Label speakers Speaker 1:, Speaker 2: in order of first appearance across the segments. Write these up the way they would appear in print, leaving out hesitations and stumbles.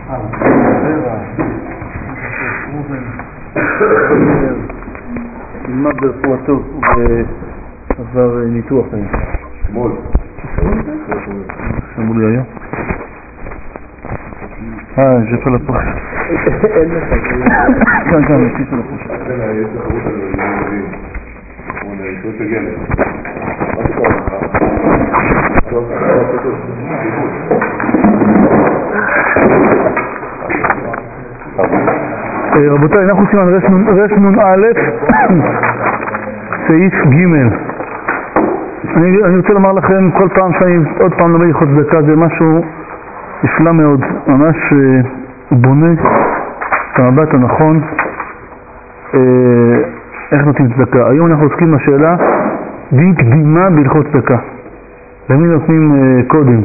Speaker 1: נלמד ברפואתו ועבר ניתוח היום.
Speaker 2: שמול.
Speaker 1: שמול לי היום? j'ai fait la poche. כאן, יש לי la poche.
Speaker 2: יש תחרות על לימודים. כמו נעישות הגלת. מה שקורה לך?
Speaker 1: רבותיי, אנחנו סימן רשנון א' סעיף ג'. אני רוצה לומר לכם, כל פעם שאני עוד פעם לומד הלכות צדקה, זה משהו נפלא מאוד, ממש בונה את המבט הנכון איך נותנים צדקה. היום אנחנו עוסקים בשאלה דין קדימה בהלכות צדקה, למי נותנים קודם.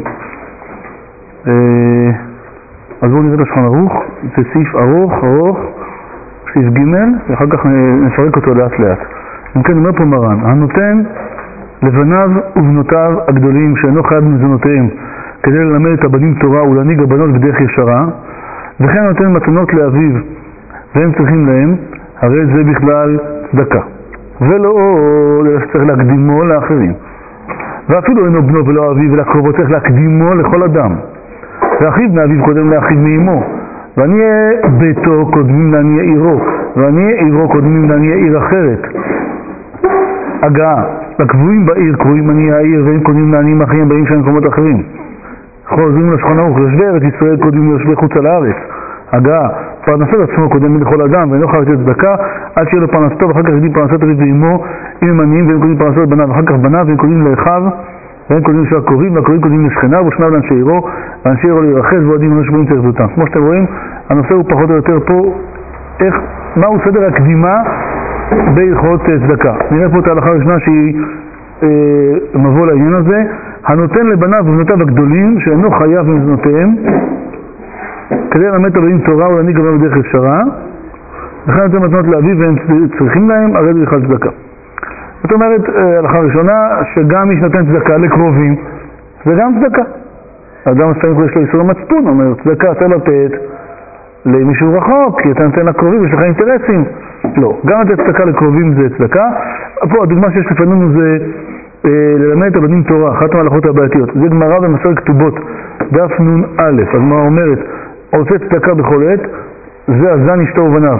Speaker 1: אז בואו נראה את השולחן ערוך, זה סעיף ארוך, סעיף ג', ואחר כך נפרק אותו לאט לאט. אם כן, אומר פה מרן, הנותן לבניו ובנותיו הגדולים שאינו חייב במזונותיהם כדי ללמד את הבנים תורה ולהנהיג הבנות בדרך ישרה, וכן נותן מתנות לאביו והם צריכים להם, הרי זה בכלל צדקה, ולא צריך להקדימו לאחרים. ואפילו אינו בנו ולא אביו ולא קרובו, צריך להקדימו לכל אדם. ואחיו מאביו קודם לאחיו מאמו, ועניי ביתו קודמים לעניי עירו, ועניי עירו קודמים לעניי עיר אחרת. הגעה, לקבועים בעיר קרואים עניי העיר, והם קודמים לעניים אחרים באים שם מקומות אחרים. חוזרים לשולחן ערוך, יושבי ארץ ישראל קודמים ליושבי חוץ על הארץ. הגעה, פרנסת עצמו קודם לכל אדם, ואינו חייב לתת צדקה עד שיהיה לו פרנסתו, ואחר כך ידים פרנסת אביו ואמו, אם הם עניים, והם קודמים פרנסת בניו, ואחר כך בניו, והם קודמים לאחיו, והם קודמים לשו הקרובים, והקרובים קודמים לשכניו, ושכניו לאנשי עירו, ואנשי עירו להירחז, ועודים לא שבועים צריך זאתם. כמו שאתם רואים, הנושא הוא פחות או יותר פה, מהו סדר הקדימה בהלכות צדקה. נראה פה את ההלכה הראשונה שהיא מבוא לעניין הזה. הנותן לבניו ובנותיו הגדולים שאינו חייב במזונותיהם כדי ללמד את הבנים תורה ולהנהיג הבנים בדרך ישרה, וכן נותן מתנות לאביו והם צריכים להם, הרי זה בכלל צדקה. זאת אומרת, ההלכה הראשונה, שגם מי שנותן צדקה לקרובים זה גם צדקה. האדם הסתיים יש לו איסור המצפון, אומר צדקה אתה לתת למישהו רחוק, כי אתה נותן לקרובים, יש לך אינטרסים. לא, גם לתת צדקה לקרובים זה צדקה. פה הדוגמה שיש לפנינו זה ללמד את הבנים תורה, אחת מההלכות הבעייתיות. זה גמרא במסכת כתובות, דף נ"א. הגמרא אומרת, עושה צדקה בכל עת, זה הזן אשתו ובניו,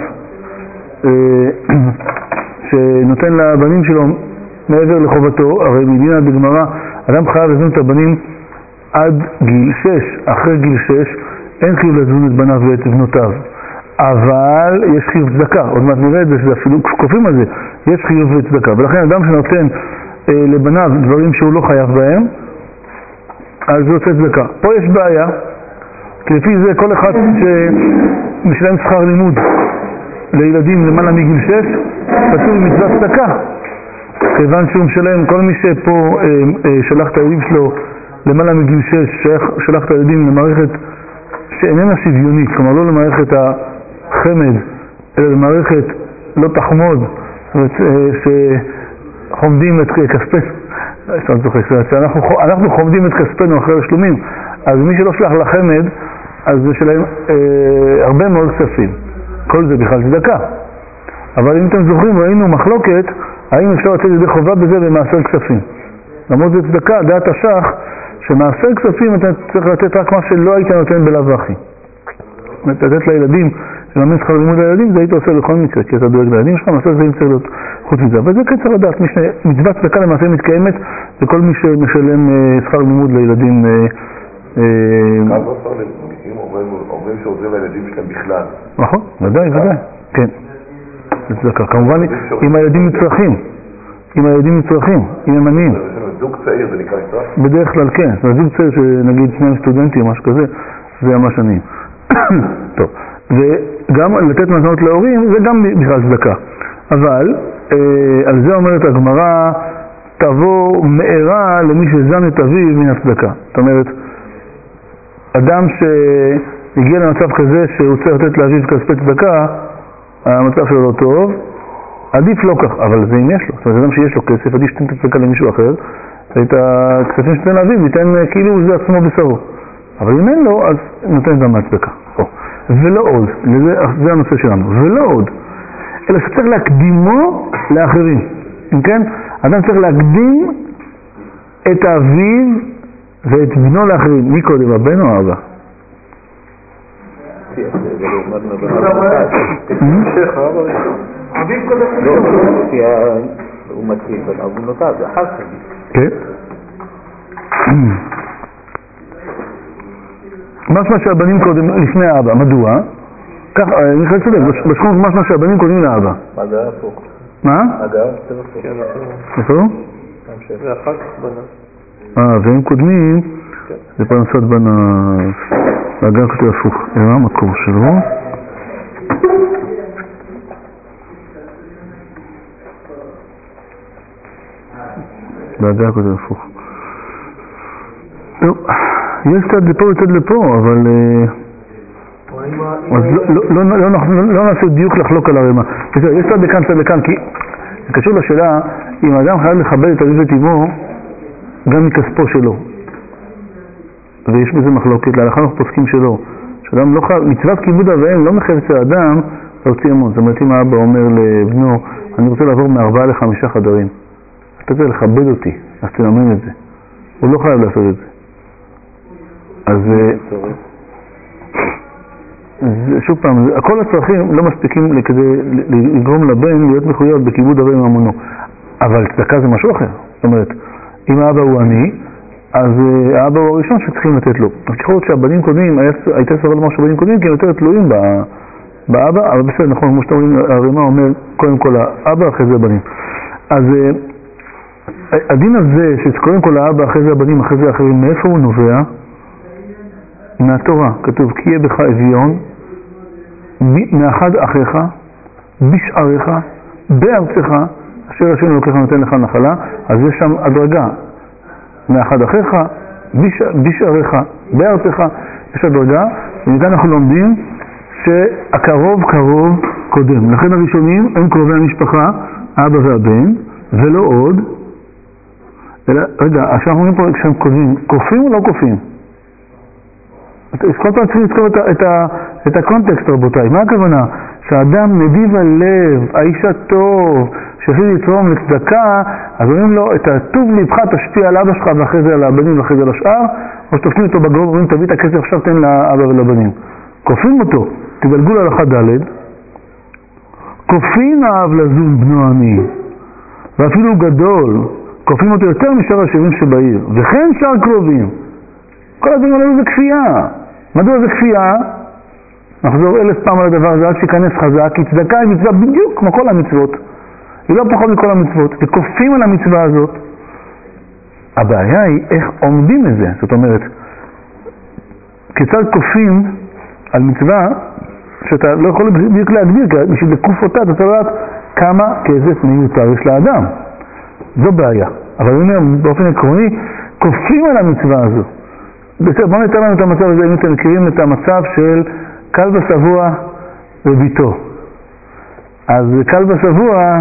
Speaker 1: שנותן לבנים שלו מעבר לחובתו. הרי מדינה בגמרא, אדם חייב לזון את הבנים עד גיל 6, אחרי גיל 6 אין חיוב לזון את בניו ואת בנותיו, אבל יש חיוב צדקה. עוד מעט נראה את זה, שזה אפילו כופים על זה, יש חיוב צדקה. ולכן אדם שנותן לבניו דברים שהוא לא חייב בהם, אז זה עושה צדקה. פה יש בעיה, כי לפי זה כל אחד שמשלם שכר לימוד לילדים למעלה מגיל 6 פטור ממצוות צדקה, כיוון שהוא משלם. כל מי שפה שלח את הילדים שלו למעלה מגיל 6 שלח את הילדים למערכת שאיננה שוויונית, כלומר לא למערכת החמד אלא למערכת לא תחמוד, שחומדים את כספנו, אנחנו חומדים את כספנו אחרי השלומים. אז מי שלא שלח לחמד אז זה שלהם הרבה מאוד כספים, כל זה בכלל צדקה. אבל אם אתם זוכרים, ראינו מחלוקת האם אפשר לצאת ידי חובה בזה במעשר כספים. למרות זה צדקה, דעת השח שמעשר כספים אתה צריך לתת רק מה שלא היית נותן בלאו הכי. לתת לילדים, לממן שכר לימוד לילדים, זה היית עושה בכל מקרה, כי אתה דואג לילדים שלך, מעשר זה צריך להיות חוץ מזה. וזה כן צריך לדעת, מצוות צדקה למעשה מתקיימת לכל מי שמשלם שכר לימוד לילדים.
Speaker 2: אומרים שעוזרים לילדים שלהם בכלל.
Speaker 1: נכון, ודאי, כן. זה צדקה, כמובן אם הילדים מצרכים, אם הם עניים.
Speaker 2: זוג צעיר זה נקרא מצרך?
Speaker 1: בדרך כלל כן, זאת אומרת זוג צעיר שנגיד שני סטודנטים, משהו כזה, זה ממש עניים. טוב, וגם לתת מתנות להורים זה גם בכלל צדקה. אבל על זה אומרת הגמרא, תבוא מארה למי שזן את אביו מן הצדקה. זאת אומרת, אדם שהגיע למצב כזה שהוא צריך לתת לאביו כספי צדקה, המצב שלו לא טוב, עדיף לא כך, אבל זה אם יש לו. זאת אומרת, אדם שיש לו כסף, עדיף שתן את הצדקה למישהו אחר, ואת הכספים שתן לאביו ניתן כאילו זה עצמו בשרו. אבל אם אין לו, אז נותן גם מהצדקה. ולא עוד, זה הנושא שלנו, ולא עוד, אלא שצריך להקדימו לאחרים. אם כן, אדם צריך להקדים את אביו ואת בנו לאחרים. מי קודם, הבן או האבא?
Speaker 3: אביו קודם הוא מתחיל בנו ובנותיו, זה אחר כך.
Speaker 1: כן. משמע שהבנים קודם לפני האבא, מדוע? כך, אני חושב צודק, בשכון משמע שהבנים קודם לאבא.
Speaker 3: מה זה הפוך?
Speaker 1: מה?
Speaker 3: אגב, זה הפוך.
Speaker 1: איפה?
Speaker 3: זה אחר כך בנה.
Speaker 1: והם קודמים, זה פרנסת בנה, והגר כתוב הפוך. מה המקור שלו? והגר כתוב הפוך. טוב, יש צד לפה וצד לפה, אבל לא נעשה דיוק לחלוק על הרמה. יש צד לכאן, צד לכאן, כי זה קשור לשאלה אם האדם חייב לכבד את אביו ואת אמו גם מכספו שלו. ויש בזה מחלוקת, להלכה אנחנו פוסקים שלו. שאדם לא חייב, מצוות כיבוד אב ואם לא מחייב אצל האדם להוציא אמון. זאת אומרת, אם האבא אומר לבנו, אני רוצה לעבור מ4 ל5 חדרים. אתה צריך לכבד אותי, אז תלמד את זה. הוא לא חייב לעשות את זה. אז שוב פעם, כל הצרכים לא מספיקים כדי לגרום לבן להיות מחויב בכיבוד אב ואם ממונו. אבל צדקה זה משהו אחר. זאת אומרת, אם האבא הוא עני, אז האבא הוא הראשון שצריכים לתת לו. אז ככל שהבנים קודמים, הייתה סברה לומר שהבנים קודמים, כי הם יותר תלויים באבא, אבל בסדר, נכון, כמו שאתה אומרים, הרמ"א אומר, קודם כל האבא, אחרי זה הבנים. אז הדין הזה, שקודם כל האבא, אחרי זה הבנים, אחרי זה האחרים, מאיפה הוא נובע? מהתורה. כתוב, כי יהיה בך אביון, מאחד אחיך, בשעריך, בארצך, אשר השם אלוקיך נותן לך נחלה, אז יש שם הדרגה. מאחד אחיך, בשעריך, בארצך, יש הדרגה, ומכאן אנחנו לומדים שהקרוב קרוב קודם. לכן הראשונים הם קרובי המשפחה, האבא והבן, ולא עוד. אלא, רגע, עכשיו אנחנו אומרים פה כשהם קודמים, קופים או לא קופים? אז כל פעם צריכים לזכור את הקונטקסט, רבותיי. מה הכוונה? שהאדם נדיב הלב, האיש הטוב, שיכול לתרום לצדקה, אז אומרים לו, את הטוב לבך תשפיע על אבא שלך ואחרי זה על הבנים ואחרי זה על השאר, או שתופנים אותו בגרוב, אומרים תביא את הכסף עכשיו תן לאבא ולבנים. כופים אותו, תגלגו להלכה ד', כופין האב לזון בנו עני, ואפילו גדול, כופים אותו יותר משאר השירים שבעיר, וכן שאר קרובים. כל הדברים האלה זה כפייה. מדוע זה כפייה? נחזור 1000 פעם על הדבר הזה, רק שיכנס חזק, כי צדקה היא מצווה בדיוק כמו כל המצוות. היא לא פחות מכל המצוות, וכופים על המצווה הזאת. הבעיה היא איך עומדים את זה. זאת אומרת, כיצד כופים על מצווה שאתה לא יכול בדיוק להגדיר, כי בשביל לקוף אותה אתה צריך לדעת כמה כסף מיותר יש לאדם. זו בעיה. אבל אני אומר, באופן עקרוני, כופים על המצווה הזו. בסדר, בואו נתן לנו את המצב הזה, אם אתם מכירים את המצב של כלב השבוע וביתו. אז כלב השבוע,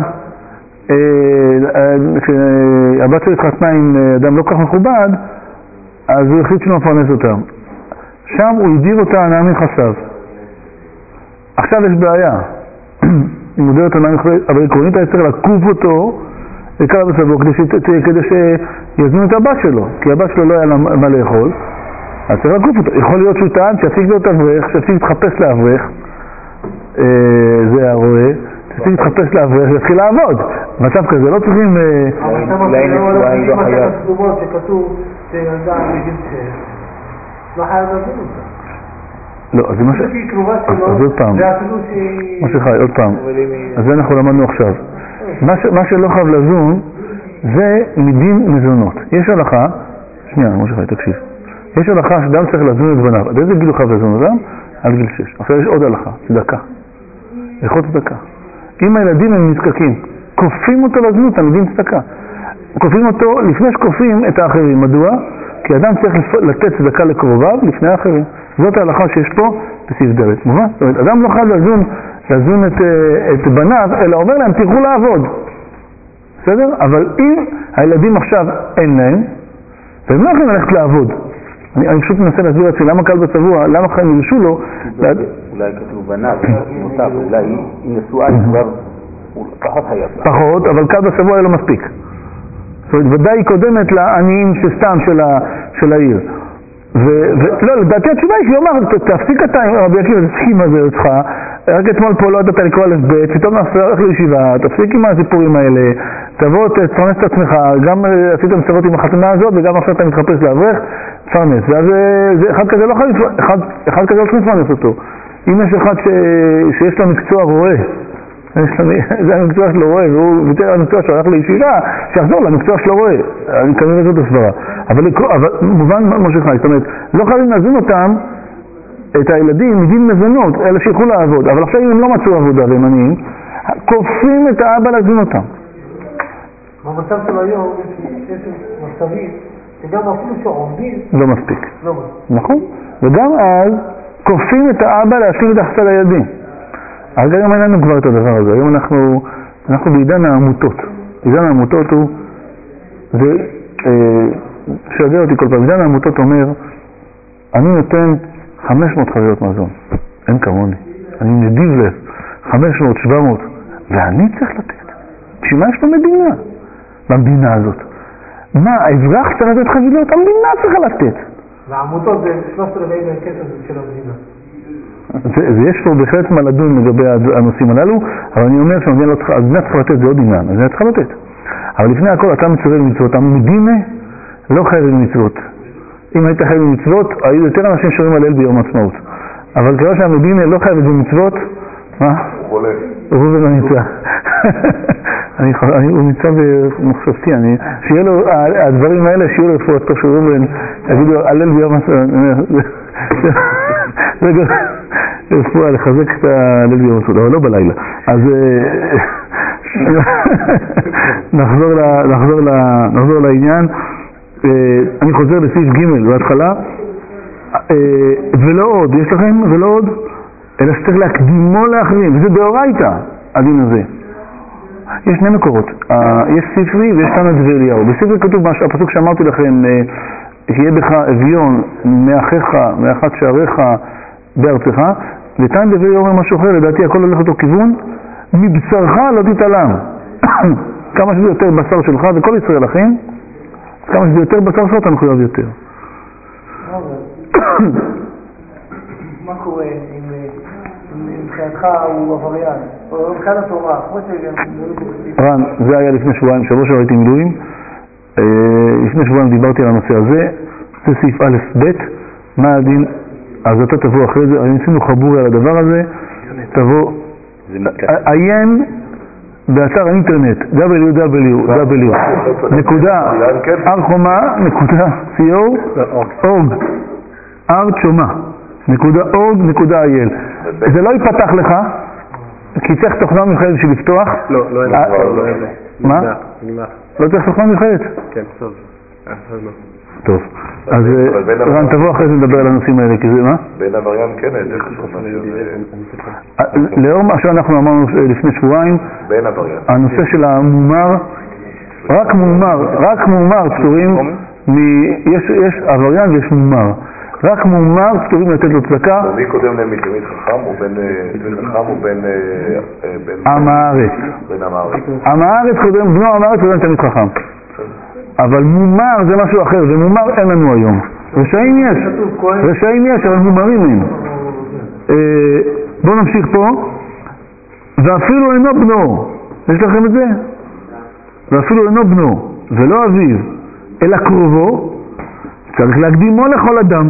Speaker 1: כשהבת שלו התחתנה עם אדם לא כך מכובד, אז הוא החליט שלא מפרנס אותם. שם הוא הדיר אותה הנאה מנכסיו. עכשיו יש בעיה. הוא מודד אותה הנאה מנכסיו, אבל עקרונית היה צריך לקוף אותו לכלב השבוע כדי שיזמינו את הבת שלו, כי הבת שלו לא היה לה מה לאכול. אז צריך לקוף אותו. יכול להיות שהוא טען שיפסיק להיות אברך, שיפסיק להתחפש לאברך, זה הרואה, שיפסיק להתחפש לאברך ויתחיל לעבוד. מצב כזה לא צריכים...
Speaker 3: אולי נשמעים לא חייב.
Speaker 4: שכתוב שילדה בגיל 6, לא חייב להבין אותה.
Speaker 1: לא, אז זה מה ש... אז עוד פעם, מה שחי, עוד פעם. אז זה אנחנו למדנו עכשיו. מה שלא חייב לזון זה מדין מזונות. יש הלכה, שנייה, מה שחי, תקשיב. יש הלכה שאדם צריך לזון את בניו. עד איזה גיל הוא חייב לזון אדם? עד גיל 6. עכשיו יש עוד הלכה, צדקה. יכול צדקה. אם הילדים הם נזקקים, כופים אותו לזנות, המדין צדקה. כופים אותו לפני שכופים את האחרים. מדוע? כי אדם צריך לתת צדקה לקרוביו לפני האחרים. זאת ההלכה שיש פה בסעיף ד'. מובן? זאת אומרת, אדם לא חייב לזון את בניו, אלא אומר להם, תלכו לעבוד. בסדר? אבל אם הילדים עכשיו אין להם, והם לא יכולים ללכת לעבוד. אני פשוט מנסה להסביר לעצמי למה כלב השבוע, למה חיים ירשו לו,
Speaker 3: אולי כתוב בניו, מוטב, אולי היא נשואה כבר פחות היה.
Speaker 1: פחות, אבל כד בשבוע היה לא מספיק. זאת אומרת, ודאי היא קודמת לעניים שסתם של העיר. לא, לדעתי התשובה היא שהיא אומרת, תפסיק אתה עם רבי עקיבא, תפסיק מה זה אותך, רק אתמול פה לא ידעת לקרוא א' ב', פתאום הולך לישיבה, תפסיק עם הסיפורים האלה, תבוא, תפרנס את עצמך, גם עשית מצוות עם החתונה הזאת, וגם עכשיו אתה מתחפש לאברך, תפרנס. ואז אחד כזה לא צריך לפרנס אותו. אם יש אחד שיש לו מקצוע רואה, זה המקצוע שלו רואה, והוא ויתר על המקצוע שלו, הלך לישיבה, שיחזור למקצוע שלו רואה. אני כנראה זאת הסברה. אבל מובן משה חי, זאת אומרת, לא חייבים להזין אותם, את הילדים, מדין מזונות, אלה שילכו לעבוד. אבל עכשיו אם הם לא מצאו עבודה והם עניים, כופים את האבא להזין אותם.
Speaker 4: במצב של היום יש מצבים שגם אפילו שעומדים
Speaker 1: לא מספיק.
Speaker 4: לא מספיק.
Speaker 1: נכון? וגם אז כופים את האבא להשלים את החסד הילדים. אז היום אין לנו כבר את הדבר הזה. היום אנחנו בעידן העמותות. עידן העמותות הוא, זה שואל אותי כל פעם, עידן העמותות אומר, אני נותן 500 חביות מזון, אין כמוני, אני נדיב לב, 500, 700, ואני צריך לתת. בשביל מה יש פה מדינה? במדינה הזאת. מה, האזרח צריך לתת חבילות? המדינה צריכה לתת.
Speaker 4: והעמותות זה 13 כסף של המדינה.
Speaker 1: יש פה בהחלט מה לדון לגבי הנושאים הללו, אבל אני אומר שהמדינה צריכה לתת, זה עוד עניין, המדינה צריכה לתת. אבל לפני הכל אתה מצווה למצוות, המדינה לא חייבים מצוות. אם היית חייב במצוות, היו יותר אנשים שומעים על אל ביום עצמאות. אבל כיוון שהמדינה לא חייבת במצוות, מה? הוא
Speaker 2: חולה.
Speaker 1: הוא לא נמצא. הוא נמצא במחשבתי, שיהיה לו, הדברים האלה, שיהיו לו רפואתו של ראובן, יגידו על אל ביום עצמאות. רגע, רפואה, לחזק את הליל ביום עצמאות, אבל לא בלילה. אז נחזור לעניין. אני חוזר לסעיף ג' בהתחלה, ולא עוד, יש לכם? ולא עוד? אלא שצריך להקדימו לאחרים, וזה דאורייתא, הדין הזה. יש שני מקורות, יש ספרי ויש תנא דבי אליהו. בספרי כתוב הפסוק שאמרתי לכם, יהיה בך אביון מאחיך, מאחת שעריך בארצך, ותנא דבי אליהו אומר משהו אחר, לדעתי הכל הולך אותו כיוון, מבשרך לא תתעלם. כמה שזה יותר בשר שלך וכל ישראל לכם, כמה שזה יותר בשר שלך אתה מחויב יותר.
Speaker 4: מה קורה אם מבחינתך הוא עבריין, או מבחינת התורה, כמו
Speaker 1: רן, זה היה לפני שבועיים, שבוע שראיתי מילואים, לפני שבועיים דיברתי על הנושא הזה, זה סעיף א' ב', מה הדין, אז אתה תבוא אחרי זה, ניסינו חבורי על הדבר הזה, תבוא, עיין באתר האינטרנט www.archoma.org.il. זה לא ייפתח לך, כי צריך תוכנה מיוחדת בשביל לפתוח.
Speaker 3: לא,
Speaker 1: מה? לא צריך תוכנה מיוחדת?
Speaker 3: כן, טוב.
Speaker 1: טוב, אז רן תבוא אחרי זה לדבר על הנושאים האלה, כי זה מה?
Speaker 2: בין עבריין כן, זה חשוב משהו.
Speaker 1: לאור מה שאנחנו אמרנו לפני שבועיים, הנושא של המומר, רק מומר פטורים, יש עבריין ויש מומר. רק מומר פטורים לתת לו צדקה.
Speaker 2: מי קודם תלמיד חכם או בין
Speaker 1: עם הארץ. בנו עם הארץ קודם תלמיד חכם. אבל מומר זה משהו אחר, ומומר אין לנו היום. רשעים יש, אבל מומרים אין. בואו נמשיך פה. ואפילו אינו בנו, יש לכם את זה? ואפילו אינו בנו, ולא אביו, אלא קרובו, צריך להקדימו לכל אדם.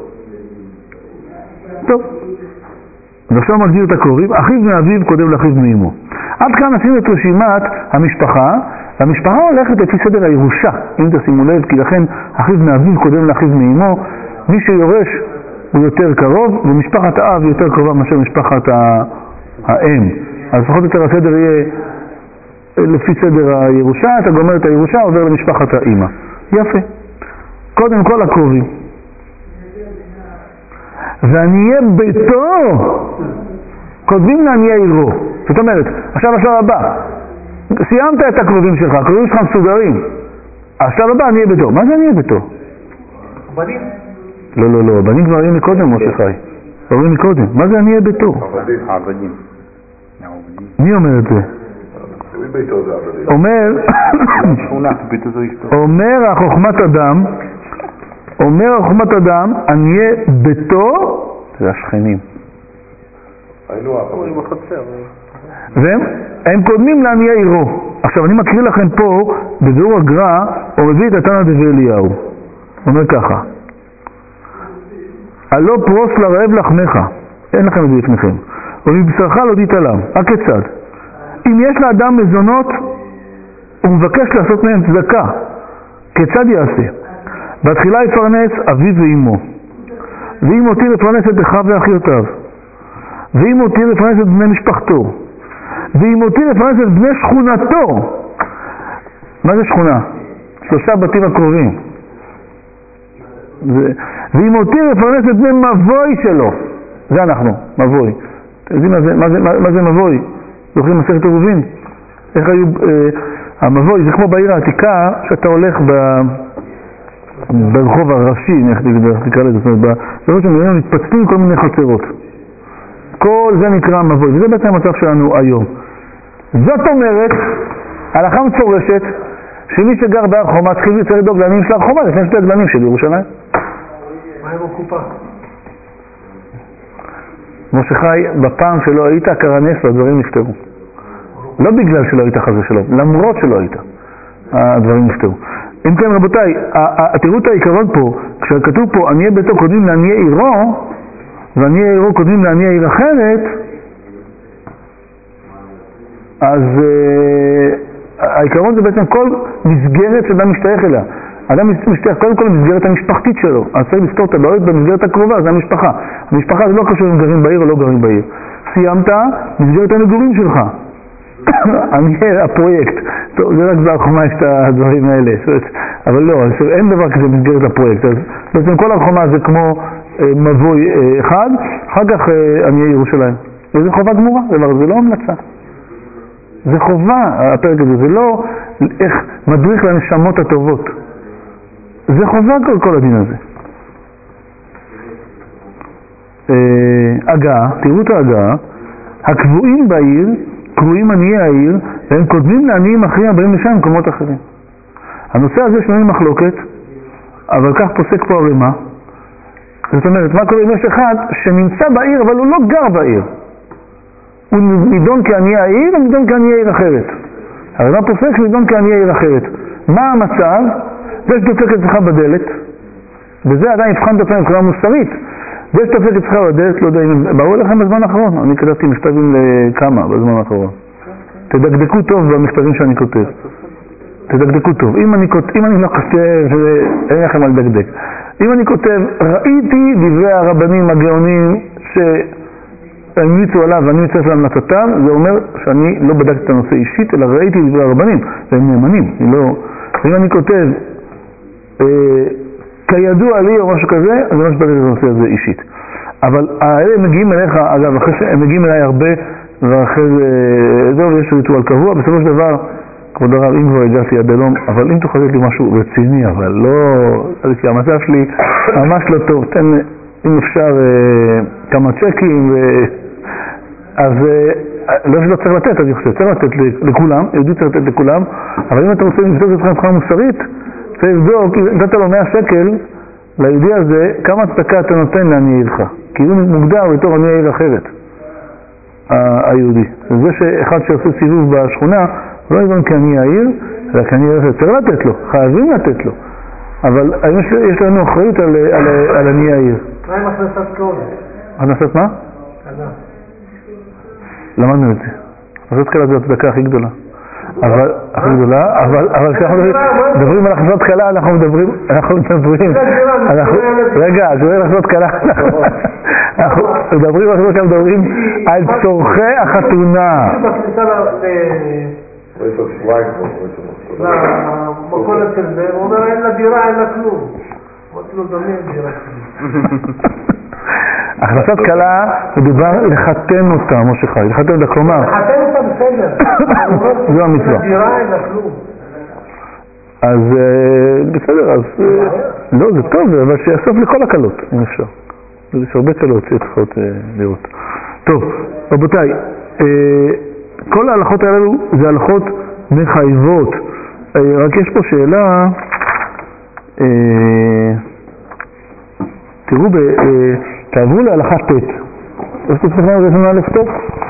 Speaker 1: טוב. ועכשיו מגדיר את הקרובים, אחיו מאביו קודם לאחיו מאמו. עד כאן עשינו את רשימת המשפחה, והמשפחה הולכת לפי סדר הירושה, אם תשימו לב, כי לכן אחיו מאביו קודם לאחיו מאמו, מי שיורש הוא יותר קרוב, ומשפחת האב היא יותר קרובה מאשר משפחת האם. אז לפחות יותר הסדר יהיה לפי סדר הירושה, אתה גומר את הירושה, עובר למשפחת האמא. יפה. קודם כל הקרובים. ועניי ביתו קודמים לעניי עירו. זאת אומרת, עכשיו השלב הבא, סיימת את הקרובים שלך, הקרובים שלך מסודרים. השלב הבא עניי ביתו. מה זה עניי ביתו?
Speaker 4: בנים?
Speaker 1: לא, הבנים כבר היו מקודם משה חי. אומרים לי קודם, מה זה עניי ביתו?
Speaker 3: העבדים.
Speaker 1: מי אומר את זה?
Speaker 2: מי ביתו זה עבדים?
Speaker 1: אומר החוכמת אדם, עניי ביתו, זה השכנים.
Speaker 2: היינו
Speaker 3: עם החצר.
Speaker 1: והם קודמים לעניי עירו. עכשיו אני מקריא לכם פה, בביאור הגר"א, הוא מביא את התנא דבי אליהו. הוא אומר ככה, הלא פרוס לרעב לחמך, אין לכם את זה לפניכם, ומבשרך לא תתעלם. הכיצד? אם יש לאדם מזונות, הוא מבקש לעשות מהם צדקה, כיצד יעשה? בתחילה יפרנס אביו ואמו, ואם אותי לפרנס את אחיו ואחיותיו, ואם אותי לפרנס את בני משפחתו, ואם אותי לפרנס את בני שכונתו. מה זה שכונה? 3 בתים הקרובים. ואם אותי לפרנס את בני מבוי שלו, זה אנחנו, מבוי. אתם יודעים מה זה מבוי? זוכרים מסכת עירובין? איך היו, המבוי זה כמו בעיר העתיקה, שאתה הולך ברחוב הראשי, איך תקרא לזה, זאת אומרת, ברחוב שמראים מתפצלים כל מיני חצרות. כל זה נקרא מבוי, וזה בעצם המצב שלנו היום. זאת אומרת, הלכה מפורשת, שמי שגר בהר חומה צריך לדאוג לעניים של הר חומה, לפני שתי הגלנים של ירושלים.
Speaker 4: מה עם הקופה?
Speaker 1: משה חי, בפעם שלא היית, קרה נס והדברים נפתרו. לא בגלל שלא היית חזה שלו, למרות שלא היית, הדברים נפתרו. אם כן רבותיי, תראו את העיקרון פה, כשכתוב פה עניי ביתו קודמים לעניי עירו, ועניי עירו קודמים לעניי עיר אחרת, אז העיקרון זה בעצם כל מסגרת שאדם משתייך אליה. אדם משתייך קודם כל למסגרת המשפחתית שלו, אז צריך לפתור את הבעיות במסגרת הקרובה, זה המשפחה. המשפחה זה לא קשור אם גרים בעיר או לא גרים בעיר. סיימת מסגרת המגורים שלך. הפרויקט, טוב, זה רק בהרחומה יש את הדברים האלה, אבל לא, אין דבר כזה במסגרת הפרויקט. אז בעצם כל הרחומה זה כמו מבוי אחד, אחר כך עניי ירושלים. וזה חובה גמורה, זה לא המלצה. זה חובה, הפרק הזה, זה לא איך מדריך לנשמות הטובות. זה חובה כל הדין הזה. הגעה, תראו את ההגעה, הקבועים בעיר, קבועים עניי העיר, והם קודמים לעניים אחרים הבאים לשם במקומות אחרים. הנושא הזה שנוי מחלוקת, אבל כך פוסק פה הרמ"א. זאת אומרת, מה קורה אם יש אחד שנמצא בעיר, אבל הוא לא גר בעיר? הוא נידון כעניי העיר, הוא נידון כעניי עיר אחרת. הרמ"א פוסק נידון כעניי עיר אחרת. מה המצב? זה שדופק אצלך בדלת, וזה עדיין יבחן את הפעמים מבחינה מוסרית. זה שדופק אצלך בדלת, לא יודע אם באו אליכם בזמן האחרון, אני כתבתי מכתבים לכמה בזמן האחרון. תדקדקו טוב במכתבים שאני כותב. תדקדקו טוב. אם אני לא כותב, אין לכם על דקדק. אם אני כותב, ראיתי דברי הרבנים הגאונים שהמליצו עליו ואני מצטרף להמלצתם, זה אומר שאני לא בדקתי את הנושא אישית, אלא ראיתי דברי הרבנים, והם נאמנים. אם אני כותב, כידוע לי או משהו כזה, אז אני לא שבדקתי את הנושא הזה אישית. אבל האלה מגיעים אליך, אגב, אחרי שהם מגיעים אליי הרבה, ואחרי זה, יש ריטואל קבוע, בסופו של דבר, כבוד הרב, אם כבר הגעתי עד הלום, אבל אם תוכל לתת לי משהו רציני, אבל לא, כי המצב שלי ממש לא טוב, תן, אם אפשר, כמה צ'קים, אז לא שלא צריך לתת, אני חושב, צריך לתת לכולם, יהודי צריך לתת לכולם, אבל אם אתה רוצה לבדוק את מבחינה מוסרית, צריך לבדוק, נתת לו 100 שקל, ליהודי הזה, כמה צדקה אתה נותן לעניי עירך, כי הוא מוגדר בתור עניי עיר אחרת, היהודי. זה שאחד שעושה סיבוב בשכונה, לא יבן כעניי העיר, אלא כעניי עיר אחרת, צריך לתת לו, חייבים לתת לו, אבל יש לנו אחריות על עניי העיר.
Speaker 4: מה עם הכנסת קורא?
Speaker 1: הכנסת מה? למדנו את זה. הכנסת קלה זה הצדקה הכי גדולה. אבל כשאנחנו מדברים על הכנסת קלה, אנחנו מדברים, רגע, כשאנחנו הכנסת קלה, אנחנו מדברים על צורכי החתונה.
Speaker 4: למקולת של זה, הוא אומר אין לה דירה, אין לה כלום. אמרתי לו דמי דירה כלום.
Speaker 1: הכנסת קלה מדובר לחתן אותה, משה חי, לחתן אותה, כלומר.
Speaker 4: לחתן אותה בסדר.
Speaker 1: זו המצווה.
Speaker 4: אין לה דירה, אין לה כלום.
Speaker 1: אז בסדר, אז לא, זה טוב, אבל שיאסוף לכל הקלות, אם אפשר. יש הרבה שאלות שצריכות לראות. טוב, רבותיי, כל ההלכות האלו זה הלכות מחייבות. רק יש פה שאלה, תראו, תעברו להלכה ט'. יש פה צריכים לראות א' ט'.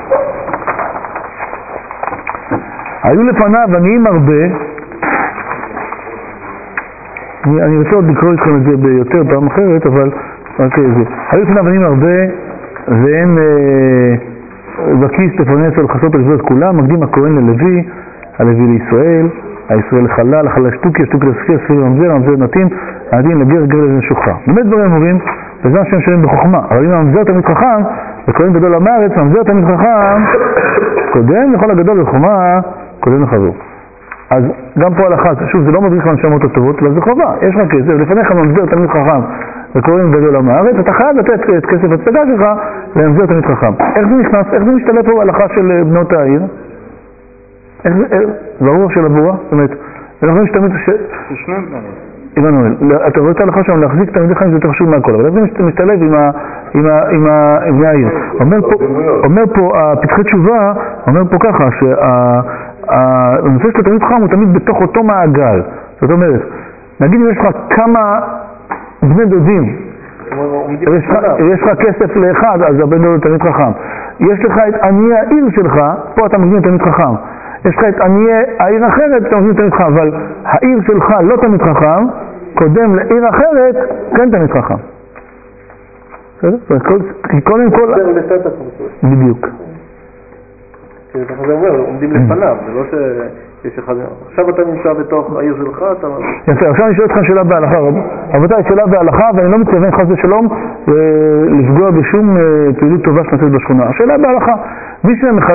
Speaker 1: היו לפניו עניים הרבה, אני רוצה עוד לקרוא איתכם את זה ביותר פעם אחרת, אבל רק זה. היו לפניו עניים הרבה, ואין בכיס תפרנס על חסות הגזות כולם, מקדים הכהן ללוי, הלוי לישראל, הישראל לחלל, החלל לשטוקי, השטוקי לספיר, ספיר לממזר, הממזר נתין, הנתין לגר, גר לנשוכחה. באמת דברים אומרים, בזמן שהם שואלים בחוכמה, אבל אם הממזר תמיד חכם, וכהן גדול למארץ, הממזר תמיד חכם, קודם לכל הגדול לחומה, קודם לחבור. אז גם פה הלכה, שוב, זה לא מדריך לנשמות הטובות, אלא זה חובה, יש לך כסף, לפניך ממזר תמיד חכם, וכהן גדול למארץ, אתה חייב לתת את כסף הצגה שלך, לממזר תמיד חכם. איך זה נכנס? איך זה משתלב פה בהלכה של בנות העיר? ברור של הבורה, זאת אומרת, אנחנו משתמש
Speaker 3: ששניהם בני.
Speaker 1: עמנואל, אתה רואה את ההלכה שם להחזיק תלמידי חכמים זה יותר חשוב מהכל, אבל איך זה משתלב עם בני העיר? אומר פה, הפתחי תשובה, אומר פה ככה, שהנושא של התלמיד חכם הוא תמיד בתוך אותו מעגל. זאת אומרת, נגיד אם יש לך כמה בני דודים, יש לך כסף לאחד, אז הבן דוד תלמיד חכם. יש לך את עניי העיר שלך, פה אתה מגדיר תלמיד חכם. יש לך את עניי העיר אחרת, אתה מגדיר תלמיד חכם, אבל העיר שלך לא תלמיד חכם, קודם לעיר אחרת, כן תלמיד חכם. בסדר? קודם כל...
Speaker 2: זה לסטטוס.
Speaker 1: בדיוק.
Speaker 2: כי ככה זה אומר, עומדים לפניו, זה לא שיש אחד... עכשיו אתה נמצא בתוך העיר שלך, אתה...
Speaker 1: יפה, עכשיו אני שואל אותך שאלה בהלכה, רבותיי, שאלה בהלכה, ואני לא מתכוון חס ושלום לפגוע בשום פעילות טובה שנעשית בשכונה. השאלה בהלכה, מי